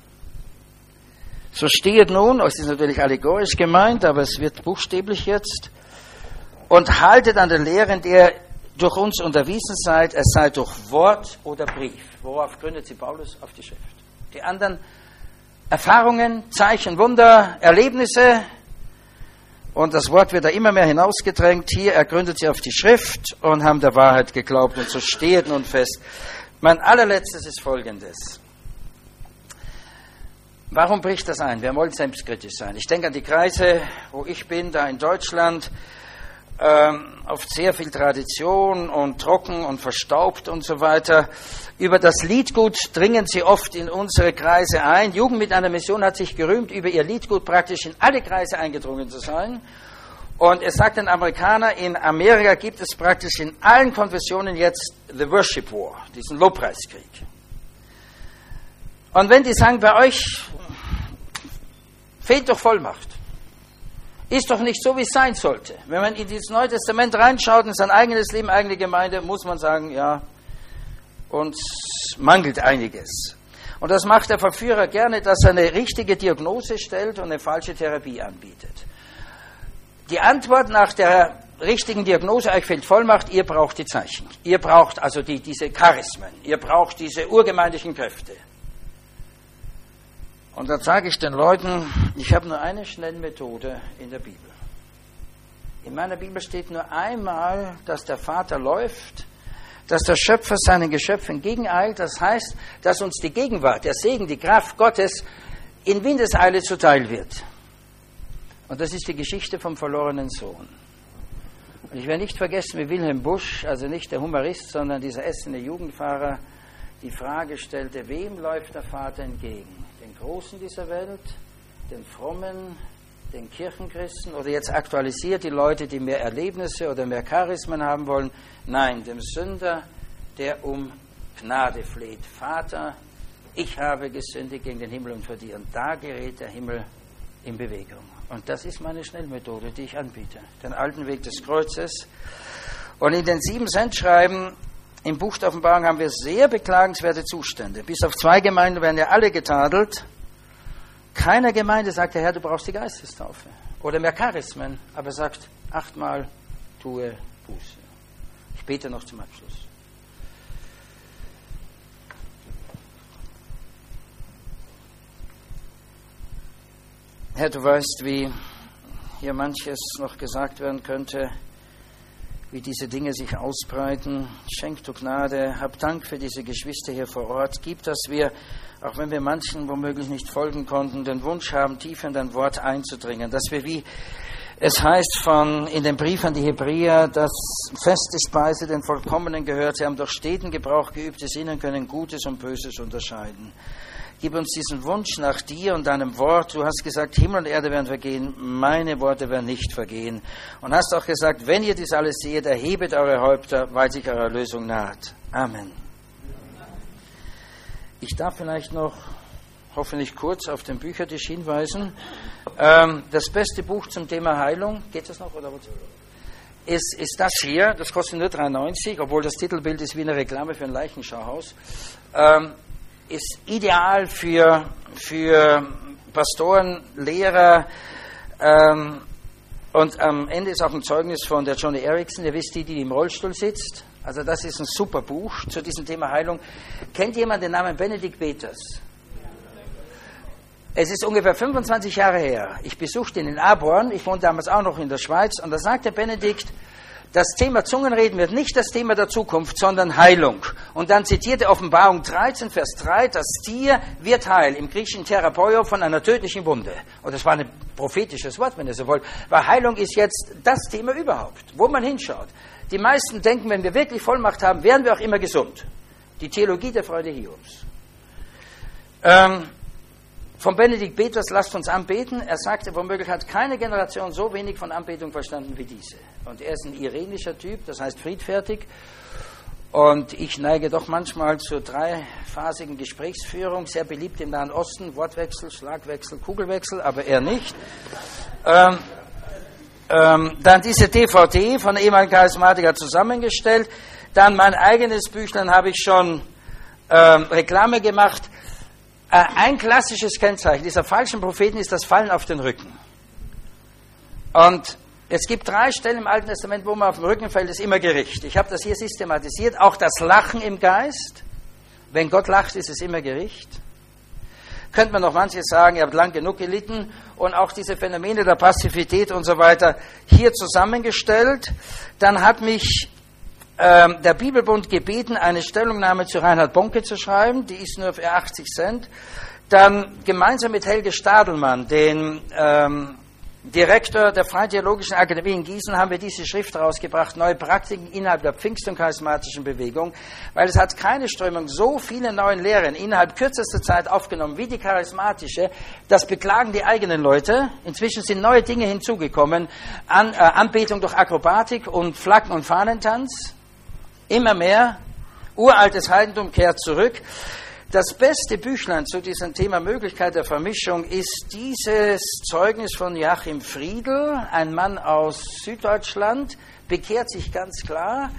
So stehet nun, es ist natürlich allegorisch gemeint, aber es wird buchstäblich jetzt, und haltet an der Lehre, in der durch uns unterwiesen seid, es sei durch Wort oder Brief. Worauf gründet sie Paulus? Auf die Schrift. Die anderen Erfahrungen, Zeichen, Wunder, Erlebnisse, und das Wort wird da immer mehr hinausgedrängt. Hier ergründet sie auf die Schrift und haben der Wahrheit geglaubt, und so steht nun fest. Mein allerletztes ist Folgendes. Warum bricht das ein? Wir wollen selbstkritisch sein. Ich denke an die Kreise, wo ich bin, da in Deutschland, oft sehr viel Tradition und trocken und verstaubt und so weiter. Über das Liedgut dringen sie oft in unsere Kreise ein. Jugend mit einer Mission hat sich gerühmt, über ihr Liedgut praktisch in alle Kreise eingedrungen zu sein. Und es sagt ein Amerikaner, in Amerika gibt es praktisch in allen Konfessionen jetzt the Worship War, diesen Lobpreiskrieg. Und wenn die sagen, bei euch fehlt doch Vollmacht, ist doch nicht so, wie es sein sollte. Wenn man in dieses Neue Testament reinschaut, in sein eigenes Leben, eigene Gemeinde, muss man sagen, ja, uns mangelt einiges. Und das macht der Verführer gerne, dass er eine richtige Diagnose stellt und eine falsche Therapie anbietet. Die Antwort nach der richtigen Diagnose, euch fehlt Vollmacht, ihr braucht die Zeichen. Ihr braucht also diese Charismen. Ihr braucht diese urgemeindlichen Kräfte. Und dann sage ich den Leuten, ich habe nur eine Schnellmethode in der Bibel. In meiner Bibel steht nur einmal, dass der Vater läuft, dass der Schöpfer seinen Geschöpfen entgegeneilt. Das heißt, dass uns die Gegenwart, der Segen, die Kraft Gottes in Windeseile zuteil wird. Und das ist die Geschichte vom verlorenen Sohn. Und ich werde nicht vergessen, wie Wilhelm Busch, also nicht der Humorist, sondern dieser Essener Jugendpfarrer, die Frage stellte, wem läuft der Vater entgegen? Den Großen dieser Welt, den Frommen, den Kirchenchristen, oder jetzt aktualisiert die Leute, die mehr Erlebnisse oder mehr Charismen haben wollen? Nein, dem Sünder, der um Gnade fleht. Vater, ich habe gesündigt gegen den Himmel und vor dir. Und da gerät der Himmel in Bewegung. Und das ist meine Schnellmethode, die ich anbiete. Den alten Weg des Kreuzes. Und in den 7 Sendschreiben im Buch der Offenbarung haben wir sehr beklagenswerte Zustände. Bis auf 2 Gemeinden werden ja alle getadelt. Keiner Gemeinde sagt der Herr, du brauchst die Geistestaufe oder mehr Charismen, aber er sagt 8-mal tue Buße. Ich bete noch zum Abschluss. Herr, du weißt, wie hier manches noch gesagt werden könnte, wie diese Dinge sich ausbreiten. Schenk du Gnade, hab Dank für diese Geschwister hier vor Ort. Gib, dass wir, auch wenn wir manchen womöglich nicht folgen konnten, den Wunsch haben, tief in dein Wort einzudringen. Dass wir, wie es heißt in dem Brief an die Hebräer, dass feste Speise den Vollkommenen gehört. Sie haben durch steten Gebrauch geübte Sinnen können Gutes und Böses unterscheiden. Gib uns diesen Wunsch nach dir und deinem Wort. Du hast gesagt, Himmel und Erde werden vergehen, meine Worte werden nicht vergehen. Und hast auch gesagt, wenn ihr dies alles seht, erhebet eure Häupter, weil sich eure Erlösung naht. Amen. Ich darf vielleicht noch, hoffentlich kurz, auf den Büchertisch hinweisen. Das beste Buch zum Thema Heilung, geht das noch? Oder was? Ist das hier, das kostet nur 3,90, obwohl das Titelbild ist wie eine Reklame für ein Leichenschauhaus. Ist ideal für Pastoren, Lehrer, und am Ende ist auch ein Zeugnis von der Joni Eareckson, ihr wisst, die im Rollstuhl sitzt. Also das ist ein super Buch zu diesem Thema Heilung. Kennt jemand den Namen Benedikt Peters? Es ist ungefähr 25 Jahre her. Ich besuchte ihn in Aborn, ich wohnte damals auch noch in der Schweiz, und da sagte Benedikt, das Thema Zungenreden wird nicht das Thema der Zukunft, sondern Heilung. Und dann zitierte Offenbarung 13, Vers 3, das Tier wird heil, im griechischen Therapeio, von einer tödlichen Wunde. Und das war ein prophetisches Wort, wenn ihr so wollt. Weil Heilung ist jetzt das Thema überhaupt, wo man hinschaut. Die meisten denken, wenn wir wirklich Vollmacht haben, werden wir auch immer gesund. Die Theologie der Freude Hiobs. Von Benedikt Peters, lasst uns anbeten. Er sagte, womöglich hat keine Generation so wenig von Anbetung verstanden wie diese. Und er ist ein irenischer Typ, das heißt friedfertig. Und ich neige doch manchmal zur dreiphasigen Gesprächsführung, sehr beliebt im Nahen Osten, Wortwechsel, Schlagwechsel, Kugelwechsel, aber er nicht. Dann diese DVD von ehemaligen Charismatiker zusammengestellt. Dann mein eigenes Büchlein habe ich schon Reklame gemacht. Ein klassisches Kennzeichen dieser falschen Propheten ist das Fallen auf den Rücken. Und es gibt 3 Stellen im Alten Testament, wo man auf den Rücken fällt, ist immer Gericht. Ich habe das hier systematisiert. Auch das Lachen im Geist. Wenn Gott lacht, ist es immer Gericht. Könnte man noch manches sagen, ihr habt lang genug gelitten. Und auch diese Phänomene der Passivität und so weiter hier zusammengestellt. Dann hat mich der Bibelbund gebeten, eine Stellungnahme zu Reinhard Bonke zu schreiben. Die ist nur für 80 Cent. Dann gemeinsam mit Helge Stadelmann, den Direktor der Freien Theologischen Akademie in Gießen, haben wir diese Schrift herausgebracht, Neue Praktiken innerhalb der Pfingst- und charismatischen Bewegung, weil es hat keine Strömung so viele neue Lehren innerhalb kürzester Zeit aufgenommen wie die charismatische. Das beklagen die eigenen Leute. Inzwischen sind neue Dinge hinzugekommen. Anbetung durch Akrobatik und Flaggen- und Fahnentanz. Immer mehr. Uraltes Heidentum kehrt zurück. Das beste Büchlein zu diesem Thema Möglichkeit der Vermischung ist dieses Zeugnis von Joachim Friedl, ein Mann aus Süddeutschland, bekehrt sich ganz klar,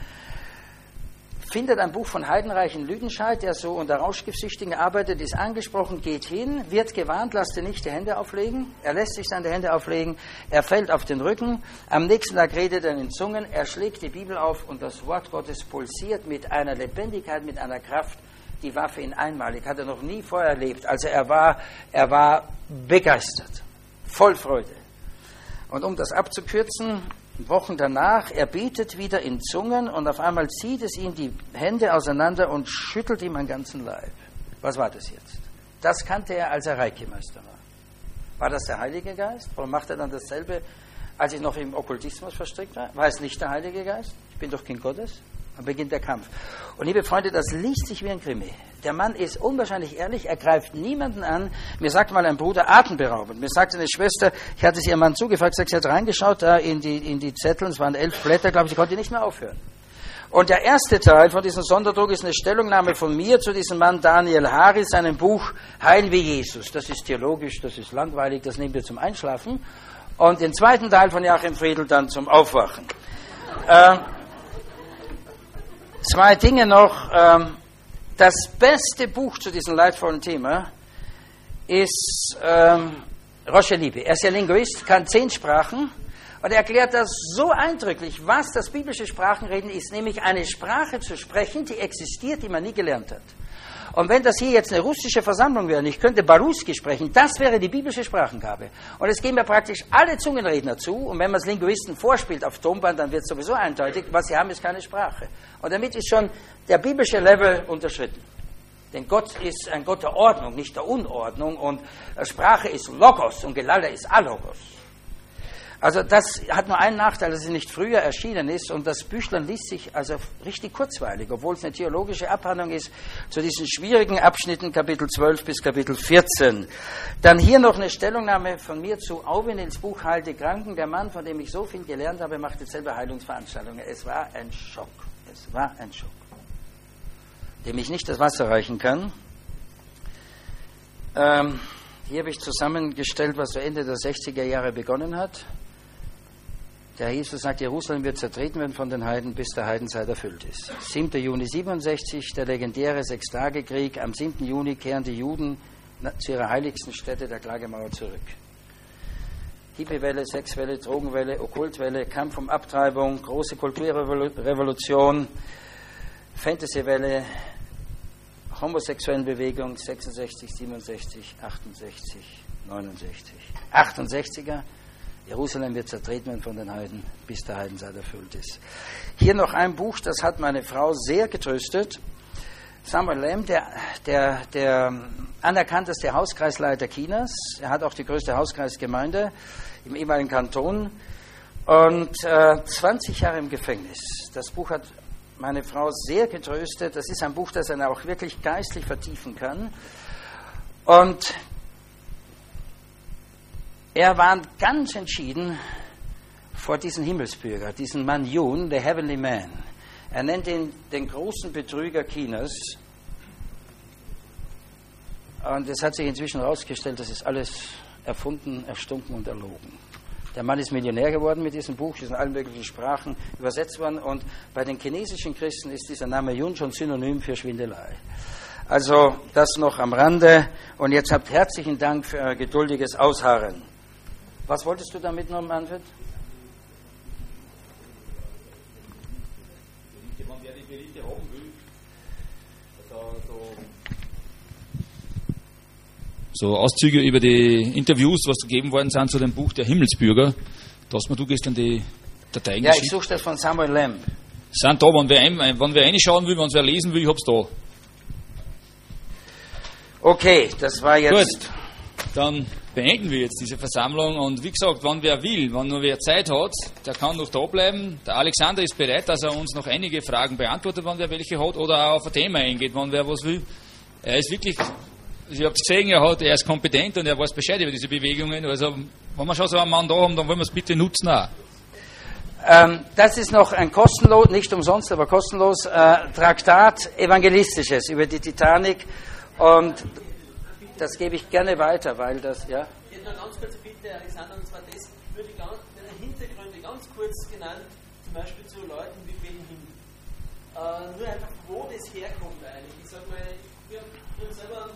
findet ein Buch von Heidenreich in Lüdenscheid, der so unter Rauschgiftsüchtigen arbeitet, ist angesprochen, geht hin, wird gewarnt, lasst dir nicht die Hände auflegen. Er lässt sich dann die Hände auflegen, er fällt auf den Rücken, am nächsten Tag redet er in Zungen, er schlägt die Bibel auf und das Wort Gottes pulsiert mit einer Lebendigkeit, mit einer Kraft, die war für ihn einmalig, hat er noch nie vorher erlebt. Also er war begeistert, voll Freude. Und um das abzukürzen, Wochen danach, er betet wieder in Zungen und auf einmal zieht es ihm die Hände auseinander und schüttelt ihm den ganzen Leib. Was war das jetzt? Das kannte er, als er Reiki-Meister war. War das der Heilige Geist? Warum macht er dann dasselbe, als ich noch im Okkultismus verstrickt war? War es nicht der Heilige Geist? Ich bin doch Kind Gottes. Dann beginnt der Kampf. Und liebe Freunde, das liest sich wie ein Krimi. Der Mann ist unwahrscheinlich ehrlich, er greift niemanden an. Mir sagt mal ein Bruder, atemberaubend. Mir sagte eine Schwester, ich hatte es ihrem Mann zugefragt, sie hat reingeschaut da in die Zettel, es waren 11 Blätter, glaube ich, sie konnte nicht mehr aufhören. Und der erste Teil von diesem Sonderdruck ist eine Stellungnahme von mir zu diesem Mann Daniel Harris, seinem Buch Heil wie Jesus. Das ist theologisch, das ist langweilig, das nehmen wir zum Einschlafen. Und den zweiten Teil von Joachim Friedl dann zum Aufwachen. 2 Dinge noch. Das beste Buch zu diesem leidvollen Thema ist Roger Libby. Er ist ja Linguist, kann 10 Sprachen und er erklärt das so eindrücklich, was das biblische Sprachenreden ist, nämlich eine Sprache zu sprechen, die existiert, die man nie gelernt hat. Und wenn das hier jetzt eine russische Versammlung wäre und ich könnte Baruski sprechen, das wäre die biblische Sprachengabe. Und es gehen mir praktisch alle Zungenredner zu. Und wenn man es Linguisten vorspielt auf Tonband, dann wird es sowieso eindeutig, was sie haben, ist keine Sprache. Und damit ist schon der biblische Level unterschritten. Denn Gott ist ein Gott der Ordnung, nicht der Unordnung. Und Sprache ist Logos und Gelalle ist Alogos. Also das hat nur einen Nachteil, dass es nicht früher erschienen ist und das Büchlein liest sich also richtig kurzweilig, obwohl es eine theologische Abhandlung ist, zu diesen schwierigen Abschnitten Kapitel 12 bis Kapitel 14. Dann hier noch eine Stellungnahme von mir zu Auwinils Buch Heil die Kranken. Der Mann, von dem ich so viel gelernt habe, macht jetzt selber Heilungsveranstaltungen. Es war ein Schock. Es war ein Schock, dem ich nicht das Wasser reichen kann. Hier habe ich zusammengestellt, was so Ende der 60er Jahre begonnen hat. Der Herr Jesus sagt, Jerusalem wird zertreten werden von den Heiden, bis der Heidenzeit erfüllt ist. 7. Juni 67, der legendäre Sechstagekrieg. Am 7. Juni kehren die Juden zu ihrer heiligsten Stätte, der Klagemauer, zurück. Hippiewelle, Sexwelle, Drogenwelle, Okkultwelle, Kampf um Abtreibung, große Kulturrevolution, Fantasywelle, Homosexuellenbewegung, 66, 67, 68, 69. 68er. Jerusalem wird zertreten werden von den Heiden, bis der Heidenzeit erfüllt ist. Hier noch ein Buch, das hat meine Frau sehr getröstet. Samuel Lamb, der anerkannteste Hauskreisleiter Chinas. Er hat auch die größte Hauskreisgemeinde im ehemaligen Kanton. Und 20 Jahre im Gefängnis. Das Buch hat meine Frau sehr getröstet. Das ist ein Buch, das er auch wirklich geistlich vertiefen kann. Und er war ganz entschieden vor diesen Himmelsbürger, diesen Man Yun, der Heavenly Man. Er nennt ihn den großen Betrüger Chinas. Und es hat sich inzwischen herausgestellt, das ist alles erfunden, erstunken und erlogen. Der Mann ist Millionär geworden mit diesem Buch, ist in allen möglichen Sprachen übersetzt worden. Und bei den chinesischen Christen ist dieser Name Yun schon synonym für Schwindelei. Also das noch am Rande. Und jetzt habt herzlichen Dank für euer geduldiges Ausharren. Was wolltest du damit noch, Manfred? Wer die Berichte haben will, so Auszüge über die Interviews, was gegeben worden sind zu dem Buch Der Himmelsbürger. Da hast du gestern die Dateien geschickt. Ja, ich suche das von Samuel Lamb. Sind da, wenn wer reinschauen will, wenn wer lesen will, ich hab's da. Okay, das war jetzt... Gut, dann beenden wir jetzt diese Versammlung und wie gesagt, wenn wer will, wenn nur wer Zeit hat, der kann noch da bleiben. Der Alexander ist bereit, dass er uns noch einige Fragen beantwortet, wenn wer welche hat, oder auch auf ein Thema eingeht, wenn wer was will. Er ist wirklich... Ich habe es gesehen, er ist kompetent und er weiß Bescheid über diese Bewegungen. Also, wenn wir schon so einen Mann da haben, dann wollen wir es bitte nutzen auch. Das ist noch ein kostenlos, nicht umsonst, aber kostenlos, Traktat Evangelistisches über die Titanic. Und das gebe ich gerne weiter, weil das, ja. Ich hätte noch ganz kurz Bitte, Alexander, und zwar das, ich würde deine Hintergründe ganz kurz genannt, zum Beispiel zu Leuten wie Ben Hinn. Nur einfach, wo das herkommt eigentlich. Ich sag mal, wir haben selber,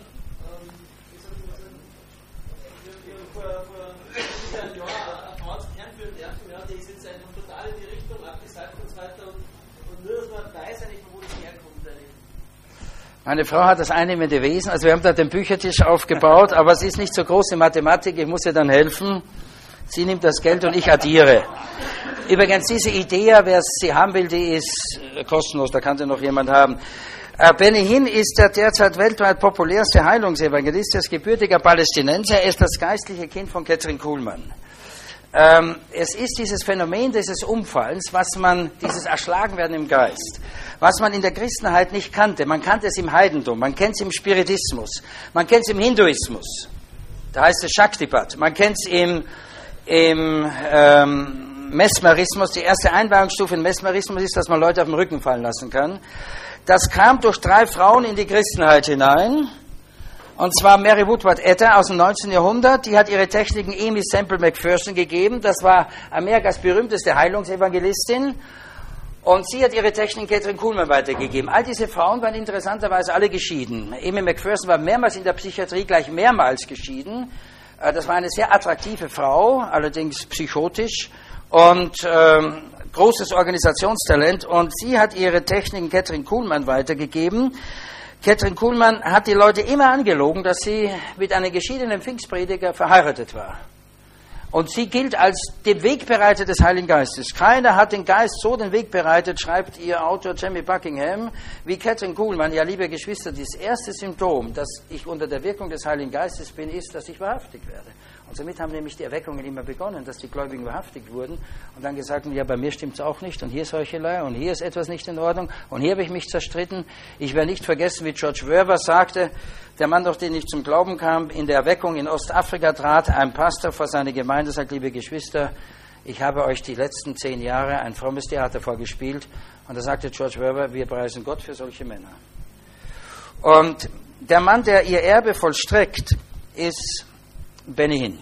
vor einem Jahr eine Frau zum Herrn führen dürfen, ja, die ist jetzt einfach total in die Richtung abgesagt und so weiter. Und nur, dass man weiß eigentlich, wo das herkommt eigentlich. Meine Frau hat das einnehmende Wesen, also wir haben da den Büchertisch aufgebaut, aber sie ist nicht so groß in Mathematik, ich muss ihr dann helfen. Sie nimmt das Geld und ich addiere. Übrigens, diese Idee, wer sie haben will, die ist kostenlos, da kann sie noch jemand haben. Benny Hinn ist der derzeit weltweit populärste Heilungsevangelist, er ist gebürtiger Palästinenser, er ist das geistliche Kind von Kathryn Kuhlman. Es ist dieses Phänomen dieses Umfallens, dieses Erschlagenwerden im Geist, was man in der Christenheit nicht kannte. Man kannte es im Heidentum, man kennt es im Spiritismus, man kennt es im Hinduismus, da heißt es Shaktipat, man kennt es im Mesmerismus. Die erste Einweihungsstufe im Mesmerismus ist, dass man Leute auf den Rücken fallen lassen kann. Das kam durch 3 Frauen in die Christenheit hinein. Und zwar Mary Woodward Etter aus dem 19. Jahrhundert. Die hat ihre Techniken Amy Semple McPherson gegeben. Das war Amerikas berühmteste Heilungsevangelistin. Und sie hat ihre Techniken Kathryn Kuhlman weitergegeben. All diese Frauen waren interessanterweise alle geschieden. Amy McPherson war mehrmals in der Psychiatrie, gleich mehrmals geschieden. Das war eine sehr attraktive Frau, allerdings psychotisch. Und großes Organisationstalent, und sie hat ihre Techniken Kathryn Kuhlman weitergegeben. Kathryn Kuhlman hat die Leute immer angelogen, dass sie mit einem geschiedenen Pfingstprediger verheiratet war. Und sie gilt als den Wegbereiter des Heiligen Geistes. Keiner hat den Geist so den Weg bereitet, schreibt ihr Autor Jamie Buckingham, wie Kathryn Kuhlman. Ja, liebe Geschwister, das erste Symptom, dass ich unter der Wirkung des Heiligen Geistes bin, ist, dass ich wahrhaftig werde. Und somit haben nämlich die Erweckungen immer begonnen, dass die Gläubigen wahrhaftig wurden und dann gesagt haben, ja, bei mir stimmt es auch nicht und hier ist Heuchelei und hier ist etwas nicht in Ordnung und hier habe ich mich zerstritten. Ich werde nicht vergessen, wie George Verwer sagte, der Mann, durch den ich zum Glauben kam, in der Erweckung in Ostafrika trat ein Pastor vor seine Gemeinde und sagt, liebe Geschwister, ich habe euch die letzten 10 Jahre ein frommes Theater vorgespielt. Und da sagte George Verwer, wir preisen Gott für solche Männer. Und der Mann, der ihr Erbe vollstreckt, ist Benny Hinn.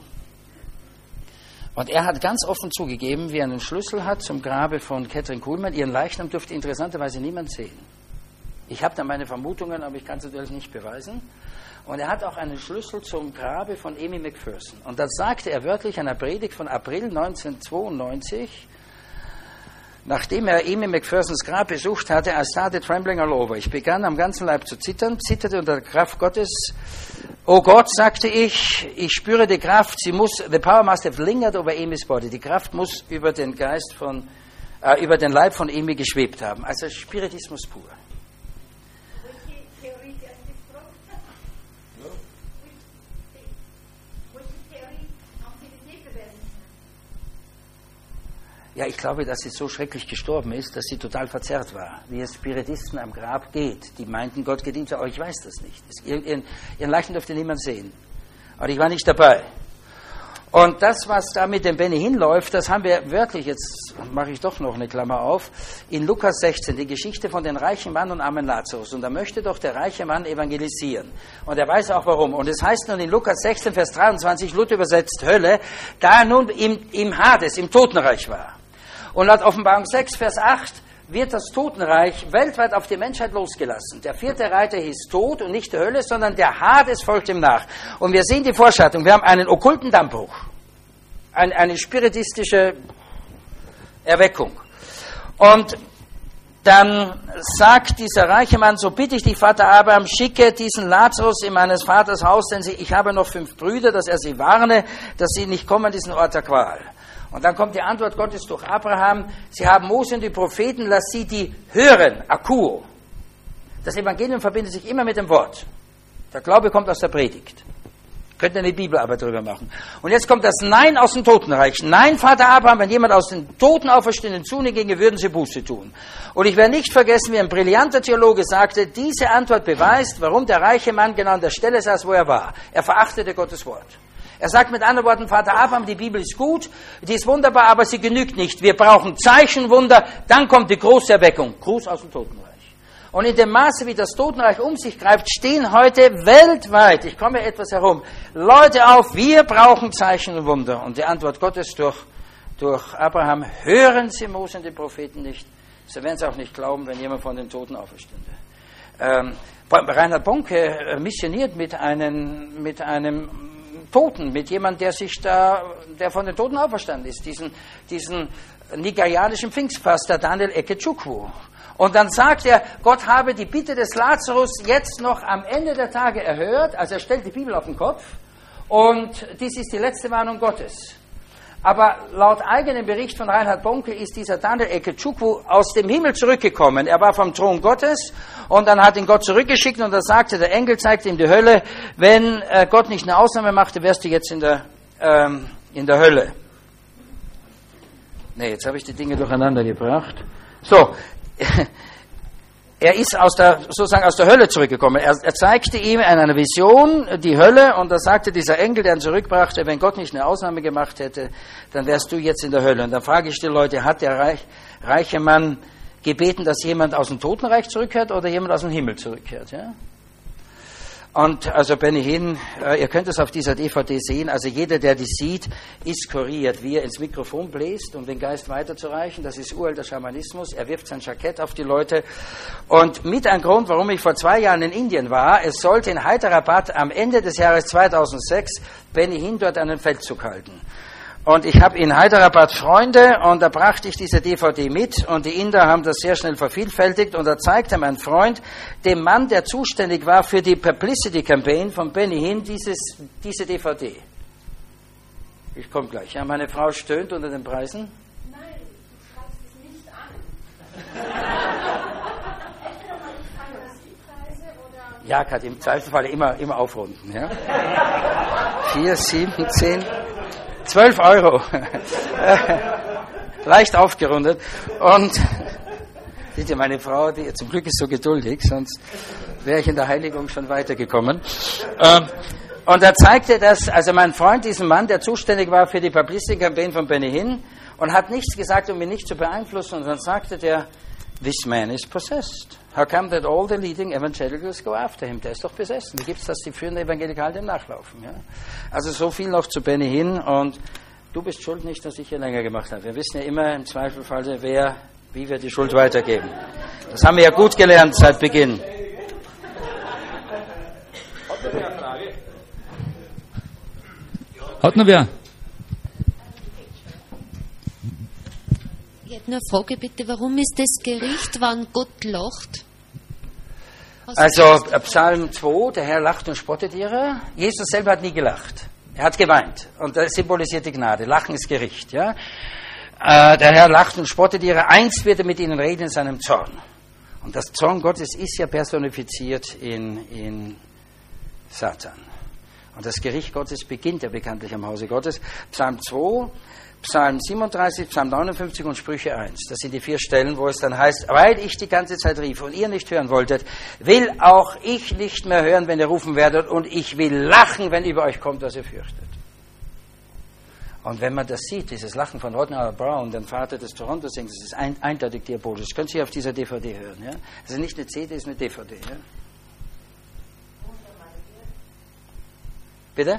Und er hat ganz offen zugegeben, wie er einen Schlüssel hat zum Grabe von Kathryn Kuhlman. Ihren Leichnam dürfte interessanterweise niemand sehen. Ich habe da meine Vermutungen, aber ich kann es natürlich nicht beweisen. Und er hat auch einen Schlüssel zum Grabe von Amy McPherson. Und das sagte er wörtlich in einer Predigt von April 1992, nachdem er Amy McPhersons Grab besucht hatte. I started trembling all over. Ich begann am ganzen Leib zu zittern, zitterte unter der Kraft Gottes. Oh Gott, sagte ich spüre die Kraft, the power must have lingered over Amy's body. Die Kraft muss über den über den Leib von Amy geschwebt haben. Also Spiritismus pur. Welche Theorie der gefragt hat? Welche Theorie haben Sie das nicht beweisen können? Ja, ich glaube, dass sie so schrecklich gestorben ist, dass sie total verzerrt war, wie es Spiritisten am Grab geht. Die meinten, Gott geht ihm zu, aber ich weiß das nicht. Ihren Leichnam dürfte niemand sehen. Aber ich war nicht dabei. Und das, was da mit dem Benny hinläuft, das haben wir wörtlich, jetzt mache ich doch noch eine Klammer auf, in Lukas 16, die Geschichte von den reichen Mann und armen Lazarus. Und da möchte doch der reiche Mann evangelisieren. Und er weiß auch warum. Und es heißt nun in Lukas 16, Vers 23, Luther übersetzt Hölle, da er nun im Hades, im Totenreich war. Und laut Offenbarung 6, Vers 8, wird das Totenreich weltweit auf die Menschheit losgelassen. Der 4. Reiter hieß Tod und nicht die Hölle, sondern der Hades folgt ihm nach. Und wir sehen die Vorschattung. Wir haben einen okkulten Dammbruch, eine spiritistische Erweckung. Und dann sagt dieser reiche Mann, so bitte ich dich, Vater Abraham, schicke diesen Lazarus in meines Vaters Haus, denn ich habe noch 5 Brüder, dass er sie warne, dass sie nicht kommen an diesen Ort der Qual. Und dann kommt die Antwort Gottes durch Abraham, sie haben Mose und die Propheten, lass sie die hören, akuo. Das Evangelium verbindet sich immer mit dem Wort. Der Glaube kommt aus der Predigt. Könnt ihr eine Bibelarbeit darüber machen. Und jetzt kommt das Nein aus dem Totenreich. Nein, Vater Abraham, wenn jemand aus den Toten auferstehenden zu dir ginge, würden sie Buße tun. Und ich werde nicht vergessen, wie ein brillanter Theologe sagte, diese Antwort beweist, warum der reiche Mann genau an der Stelle saß, wo er war. Er verachtete Gottes Wort. Er sagt mit anderen Worten, Vater Abraham, die Bibel ist gut, die ist wunderbar, aber sie genügt nicht. Wir brauchen Zeichen, Wunder, dann kommt die große Erweckung. Gruß aus dem Totenreich. Und in dem Maße, wie das Totenreich um sich greift, stehen heute weltweit, ich komme etwas herum, Leute auf, wir brauchen Zeichen und Wunder. Und die Antwort Gottes durch Abraham, hören Sie Mose und die Propheten nicht, so werden Sie auch nicht glauben, wenn jemand von den Toten auferstünde. Reinhard Bonke missioniert mit einem Toten, mit jemandem, der von den Toten auferstanden ist, diesen nigerianischen Pfingstpastor Daniel Ekechukwu. Und dann sagt er, Gott habe die Bitte des Lazarus jetzt noch am Ende der Tage erhört, also er stellt die Bibel auf den Kopf, und dies ist die letzte Warnung Gottes. Aber laut eigenem Bericht von Reinhard Bonke ist dieser Daniel Ekechukwu aus dem Himmel zurückgekommen. Er war vom Thron Gottes und dann hat ihn Gott zurückgeschickt und da sagte, der Engel zeigte ihm die Hölle. Wenn Gott nicht eine Ausnahme machte, wärst du jetzt in der Hölle. Nee, jetzt habe ich die Dinge durcheinander gebracht. So, er ist sozusagen aus der Hölle zurückgekommen. Er zeigte ihm in einer Vision die Hölle und da sagte dieser Engel, der ihn zurückbrachte, wenn Gott nicht eine Ausnahme gemacht hätte, dann wärst du jetzt in der Hölle. Und dann frage ich die Leute, hat der reiche Mann gebeten, dass jemand aus dem Totenreich zurückkehrt oder jemand aus dem Himmel zurückkehrt? Ja? Und also Benny Hinn, ihr könnt es auf dieser DVD sehen, also jeder, der die sieht, ist kuriert, wie er ins Mikrofon bläst, um den Geist weiterzureichen. Das ist uralter Schamanismus. Er wirft sein Jackett auf die Leute. Und mit ein Grund, warum ich vor 2 Jahren in Indien war, es sollte in Hyderabad am Ende des Jahres 2006 Benny Hinn dort einen Feldzug halten. Und ich habe in Hyderabad Freunde und da brachte ich diese DVD mit und die Inder haben das sehr schnell vervielfältigt und da zeigte mein Freund dem Mann, der zuständig war für die Publicity Campaign von Benny Hinn, diese DVD. Ich komme gleich. Ja, meine Frau stöhnt unter den Preisen. Nein, du schreibst es nicht an. Entweder mal die Fantasiepreise oder... Ja, Kat, im Zweifelsfall immer aufrunden. Ja? 4, 7, 10... 12 Euro. Leicht aufgerundet. Und meine Frau, die zum Glück ist so geduldig, sonst wäre ich in der Heiligung schon weitergekommen. Und da zeigte das, also mein Freund, diesen Mann, der zuständig war für die Publicity Campaign von Benny Hinn und hat nichts gesagt, um ihn nicht zu beeinflussen. Und dann sagte der, this man is possessed. How come that all the leading evangelicals go after him? Der ist doch besessen. Wie gibt es, dass die führenden Evangelikalen dem nachlaufen? Ja? Also so viel noch zu Benny Hinn und du bist schuld nicht, dass ich hier länger gemacht habe. Wir wissen ja immer im Zweifelfall, wie wir die Schuld weitergeben. Das haben wir ja gut gelernt seit Beginn. Hat noch wer? Ich hätte nur eine Frage bitte, warum ist das Gericht, wann Gott lacht? Also Psalm 2, der Herr lacht und spottet ihrer. Jesus selber hat nie gelacht. Er hat geweint. Und das symbolisiert die Gnade. Lachen ist Gericht. Ja? Der Herr lacht und spottet ihrer. Einst wird er mit ihnen reden in seinem Zorn. Und das Zorn Gottes ist ja personifiziert in Satan. Und das Gericht Gottes beginnt ja bekanntlich am Hause Gottes. Psalm 2, Psalm 37, Psalm 59 und Sprüche 1. Das sind die 4 Stellen, wo es dann heißt, weil ich die ganze Zeit rief und ihr nicht hören wolltet, will auch ich nicht mehr hören, wenn ihr rufen werdet, und ich will lachen, wenn über euch kommt, was ihr fürchtet. Und wenn man das sieht, dieses Lachen von Rodney Brown, dem Vater des Toronto-Sings, das ist eindeutig diabolisch. Das können Sie auf dieser DVD hören. Ja? Das ist nicht eine CD, das ist eine DVD. Ja? Bitte?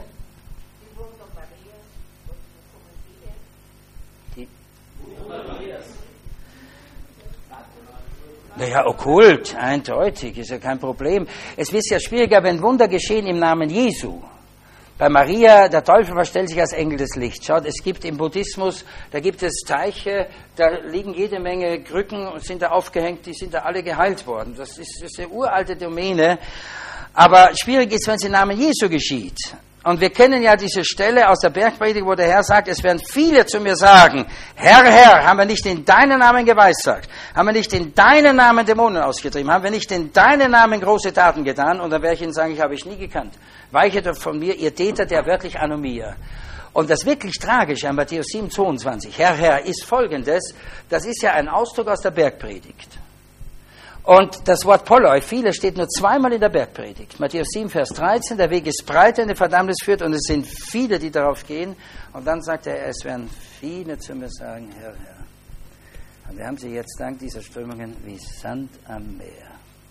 Naja, okkult, eindeutig, ist ja kein Problem. Es wird ja schwieriger, wenn Wunder geschehen im Namen Jesu. Bei Maria, der Teufel verstellt sich als Engel des Lichts. Schaut, es gibt im Buddhismus, da gibt es Teiche, da liegen jede Menge Krücken und sind da aufgehängt, die sind da alle geheilt worden. Das ist eine uralte Domäne. Aber schwierig ist, wenn es im Namen Jesu geschieht. Und wir kennen ja diese Stelle aus der Bergpredigt, wo der Herr sagt, es werden viele zu mir sagen, Herr, Herr, haben wir nicht in deinen Namen geweissagt? Haben wir nicht in deinen Namen Dämonen ausgetrieben? Haben wir nicht in deinen Namen große Taten getan? Und dann werde ich ihnen sagen, ich habe ich nie gekannt. Weiche doch von mir, ihr Täter, der wörtlich Anomia. Und das wirklich Tragische an Matthäus 7, 22, Herr, Herr, ist Folgendes, das ist ja ein Ausdruck aus der Bergpredigt. Und das Wort Polloi, viele, steht nur zweimal in der Bergpredigt. Matthäus 7, Vers 13, der Weg ist breit, der in die Verdammnis führt, und es sind viele, die darauf gehen. Und dann sagt er, es werden viele zu mir sagen, Herr, Herr. Und wir haben sie jetzt dank dieser Strömungen wie Sand am Meer.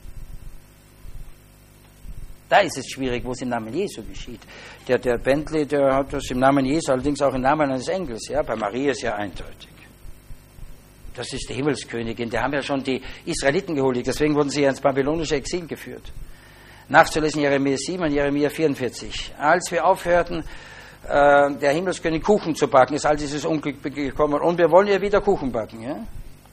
Da ist es schwierig, wo es im Namen Jesu geschieht. Der Bentley, der hat das im Namen Jesu, allerdings auch im Namen eines Engels. Ja? Bei Maria ist ja eindeutig. Das ist die Himmelskönigin. Die haben ja schon die Israeliten gehuldigt. Deswegen wurden sie ja ins babylonische Exil geführt. Nachzulesen Jeremia 7 und Jeremia 44. Als wir aufhörten, der Himmelskönigin Kuchen zu backen, ist all dieses Unglück gekommen. Und wir wollen ja wieder Kuchen backen. Ja?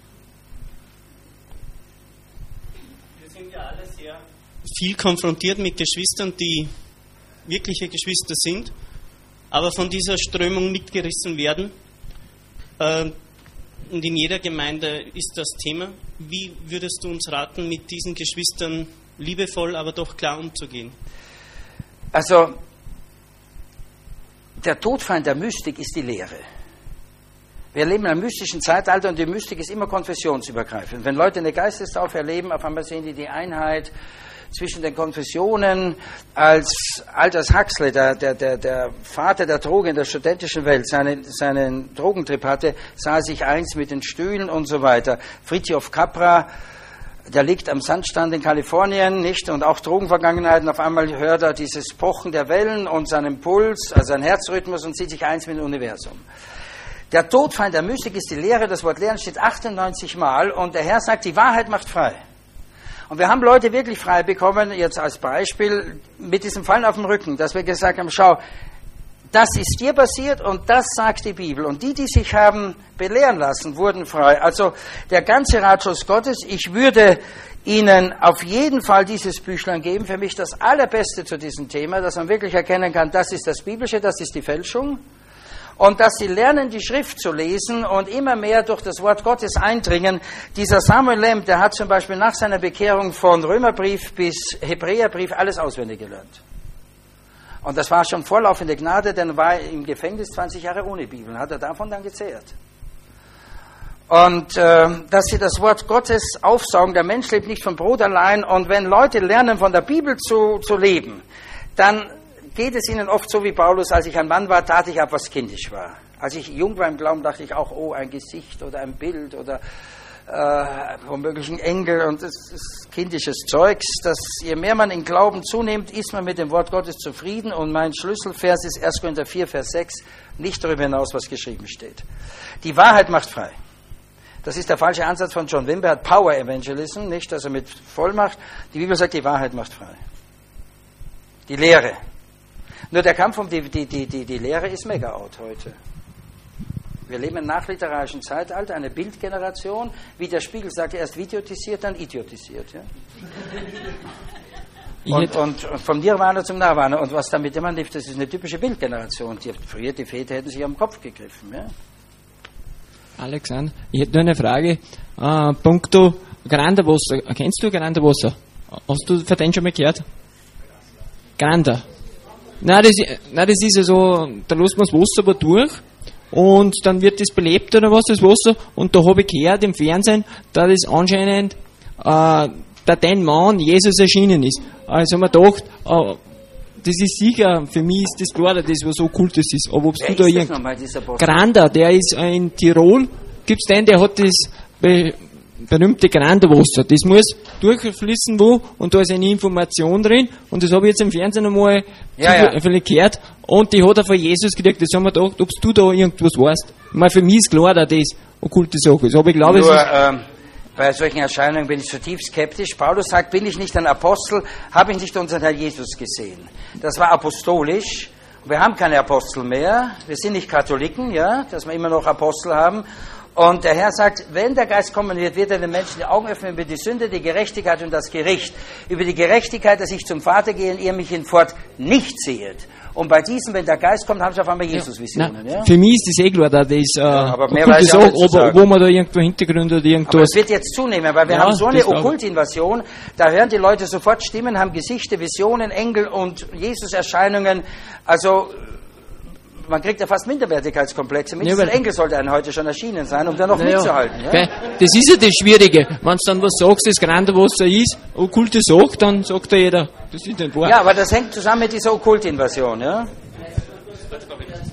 Wir sind ja alle sehr viel konfrontiert mit Geschwistern, die wirkliche Geschwister sind, aber von dieser Strömung mitgerissen werden. Und in jeder Gemeinde ist das Thema. Wie würdest du uns raten, mit diesen Geschwistern liebevoll, aber doch klar umzugehen? Also, der Todfeind der Mystik ist die Lehre. Wir leben in einem mystischen Zeitalter und die Mystik ist immer konfessionsübergreifend. Wenn Leute eine Geistestaufe erleben, auf einmal sehen die Einheit zwischen den Konfessionen, als Aldous Huxley, der Vater der Droge in der studentischen Welt, seinen Drogentrip hatte, sah er sich eins mit den Stühlen und so weiter. Fritjof Capra, der liegt am Sandstrand in Kalifornien, nicht? Und auch Drogenvergangenheiten, auf einmal hört er dieses Pochen der Wellen und seinen Puls, also seinen Herzrhythmus, und sieht sich eins mit dem Universum. Der Todfeind der Mystik ist die Lehre, das Wort Lehren steht 98 Mal, und der Herr sagt, die Wahrheit macht frei. Und wir haben Leute wirklich frei bekommen, jetzt als Beispiel, mit diesem Fallen auf dem Rücken, dass wir gesagt haben, schau, das ist dir passiert und das sagt die Bibel. Und die sich haben belehren lassen, wurden frei. Also der ganze Ratschluss Gottes, ich würde Ihnen auf jeden Fall dieses Büchlein geben, für mich das Allerbeste zu diesem Thema, dass man wirklich erkennen kann, das ist das Biblische, das ist die Fälschung. Und dass sie lernen, die Schrift zu lesen und immer mehr durch das Wort Gottes eindringen. Dieser Samuel Lemp, der hat zum Beispiel nach seiner Bekehrung von Römerbrief bis Hebräerbrief alles auswendig gelernt. Und das war schon vorlaufende Gnade, denn er war im Gefängnis 20 Jahre ohne Bibel. Hat er davon dann gezehrt. Und dass sie das Wort Gottes aufsaugen, der Mensch lebt nicht von Brot allein. Und wenn Leute lernen, von der Bibel zu leben, dann geht es ihnen oft so wie Paulus, als ich ein Mann war, tat ich ab, was kindisch war. Als ich jung war im Glauben, dachte ich auch, oh, ein Gesicht oder ein Bild oder womöglich ein Engel, und das ist kindisches Zeugs. Je mehr man in Glauben zunimmt, ist man mit dem Wort Gottes zufrieden, und mein Schlüsselvers ist 1. Korinther 4, Vers 6, nicht darüber hinaus, was geschrieben steht. Die Wahrheit macht frei. Das ist der falsche Ansatz von John Wimber, hat Power Evangelism, nicht, also mit Vollmacht. Die Bibel sagt, die Wahrheit macht frei. Die Lehre. Nur der Kampf um die Lehre ist mega out heute. Wir leben im nachliterarischen Zeitalter, eine Bildgeneration, wie der Spiegel sagt, erst videotisiert, dann idiotisiert. Ja? Und vom Nirvana zum Nirvana. Und was damit immer lief, das ist eine typische Bildgeneration. Früher, die Väter hätten sich am Kopf gegriffen. Ja? Alexander, ich hätte nur eine Frage. Punkto Granderwasser. Kennst du Granderwasser? Hast du von denen schon mal gehört? Grander. Nein, das ist ja so, da lässt man das Wasser aber durch und dann wird das belebt oder was, das Wasser, und da habe ich gehört im Fernsehen, dass das anscheinend der den Mann Jesus erschienen ist. Also haben wir gedacht, das ist sicher, für mich ist das klar, das was Okkultes ist. Aber ob Wer du da ist das irgend... nochmal, dieser Apostel? Grander, der ist in Tirol, gibt's den, der hat das berühmte Granderwasser. Das muss durchfließen wo und da ist eine Information drin und das habe ich jetzt im Fernsehen einmal zufällig gehört und die hat er von Jesus gekriegt. Das haben wir gedacht, ob du da irgendwas weißt. Ich meine, für mich ist klar, dass das okkulte Sache ist. Aber ich glaube, Nur, es ist... bei solchen Erscheinungen bin ich zutiefst skeptisch. Paulus sagt, bin ich nicht ein Apostel, habe ich nicht unseren Herrn Jesus gesehen. Das war apostolisch. Wir haben keine Apostel mehr. Wir sind nicht Katholiken, ja, dass wir immer noch Apostel haben. Und der Herr sagt, wenn der Geist kommen wird, wird er den Menschen die Augen öffnen über die Sünde, die Gerechtigkeit und das Gericht. Über die Gerechtigkeit, dass ich zum Vater gehe und ihr mich hinfort nicht sehet. Und bei diesem, wenn der Geist kommt, haben sie auf einmal Jesus-Visionen. Ja? Für mich ist das eh klar, dass das aber mehr weiß ich auch nicht zu sagen. wo man da irgendwo Hintergründe oder irgendwas... Aber es wird jetzt zunehmen, weil wir haben so eine Okkultinvasion, da hören die Leute sofort Stimmen, haben Gesichter, Visionen, Engel und Jesus-Erscheinungen. Also man kriegt ja fast Minderwertigkeitskomplexe. Mindestens ein Engel sollte einem heute schon erschienen sein, um da noch mitzuhalten. Ja? Das ist ja das Schwierige. Wenn du dann was sagst, das Granderwasser ist, okkulte Sache, dann sagt da jeder, das ist nicht wahr. Ja, aber das hängt zusammen mit dieser Okkultinvasion. Ja?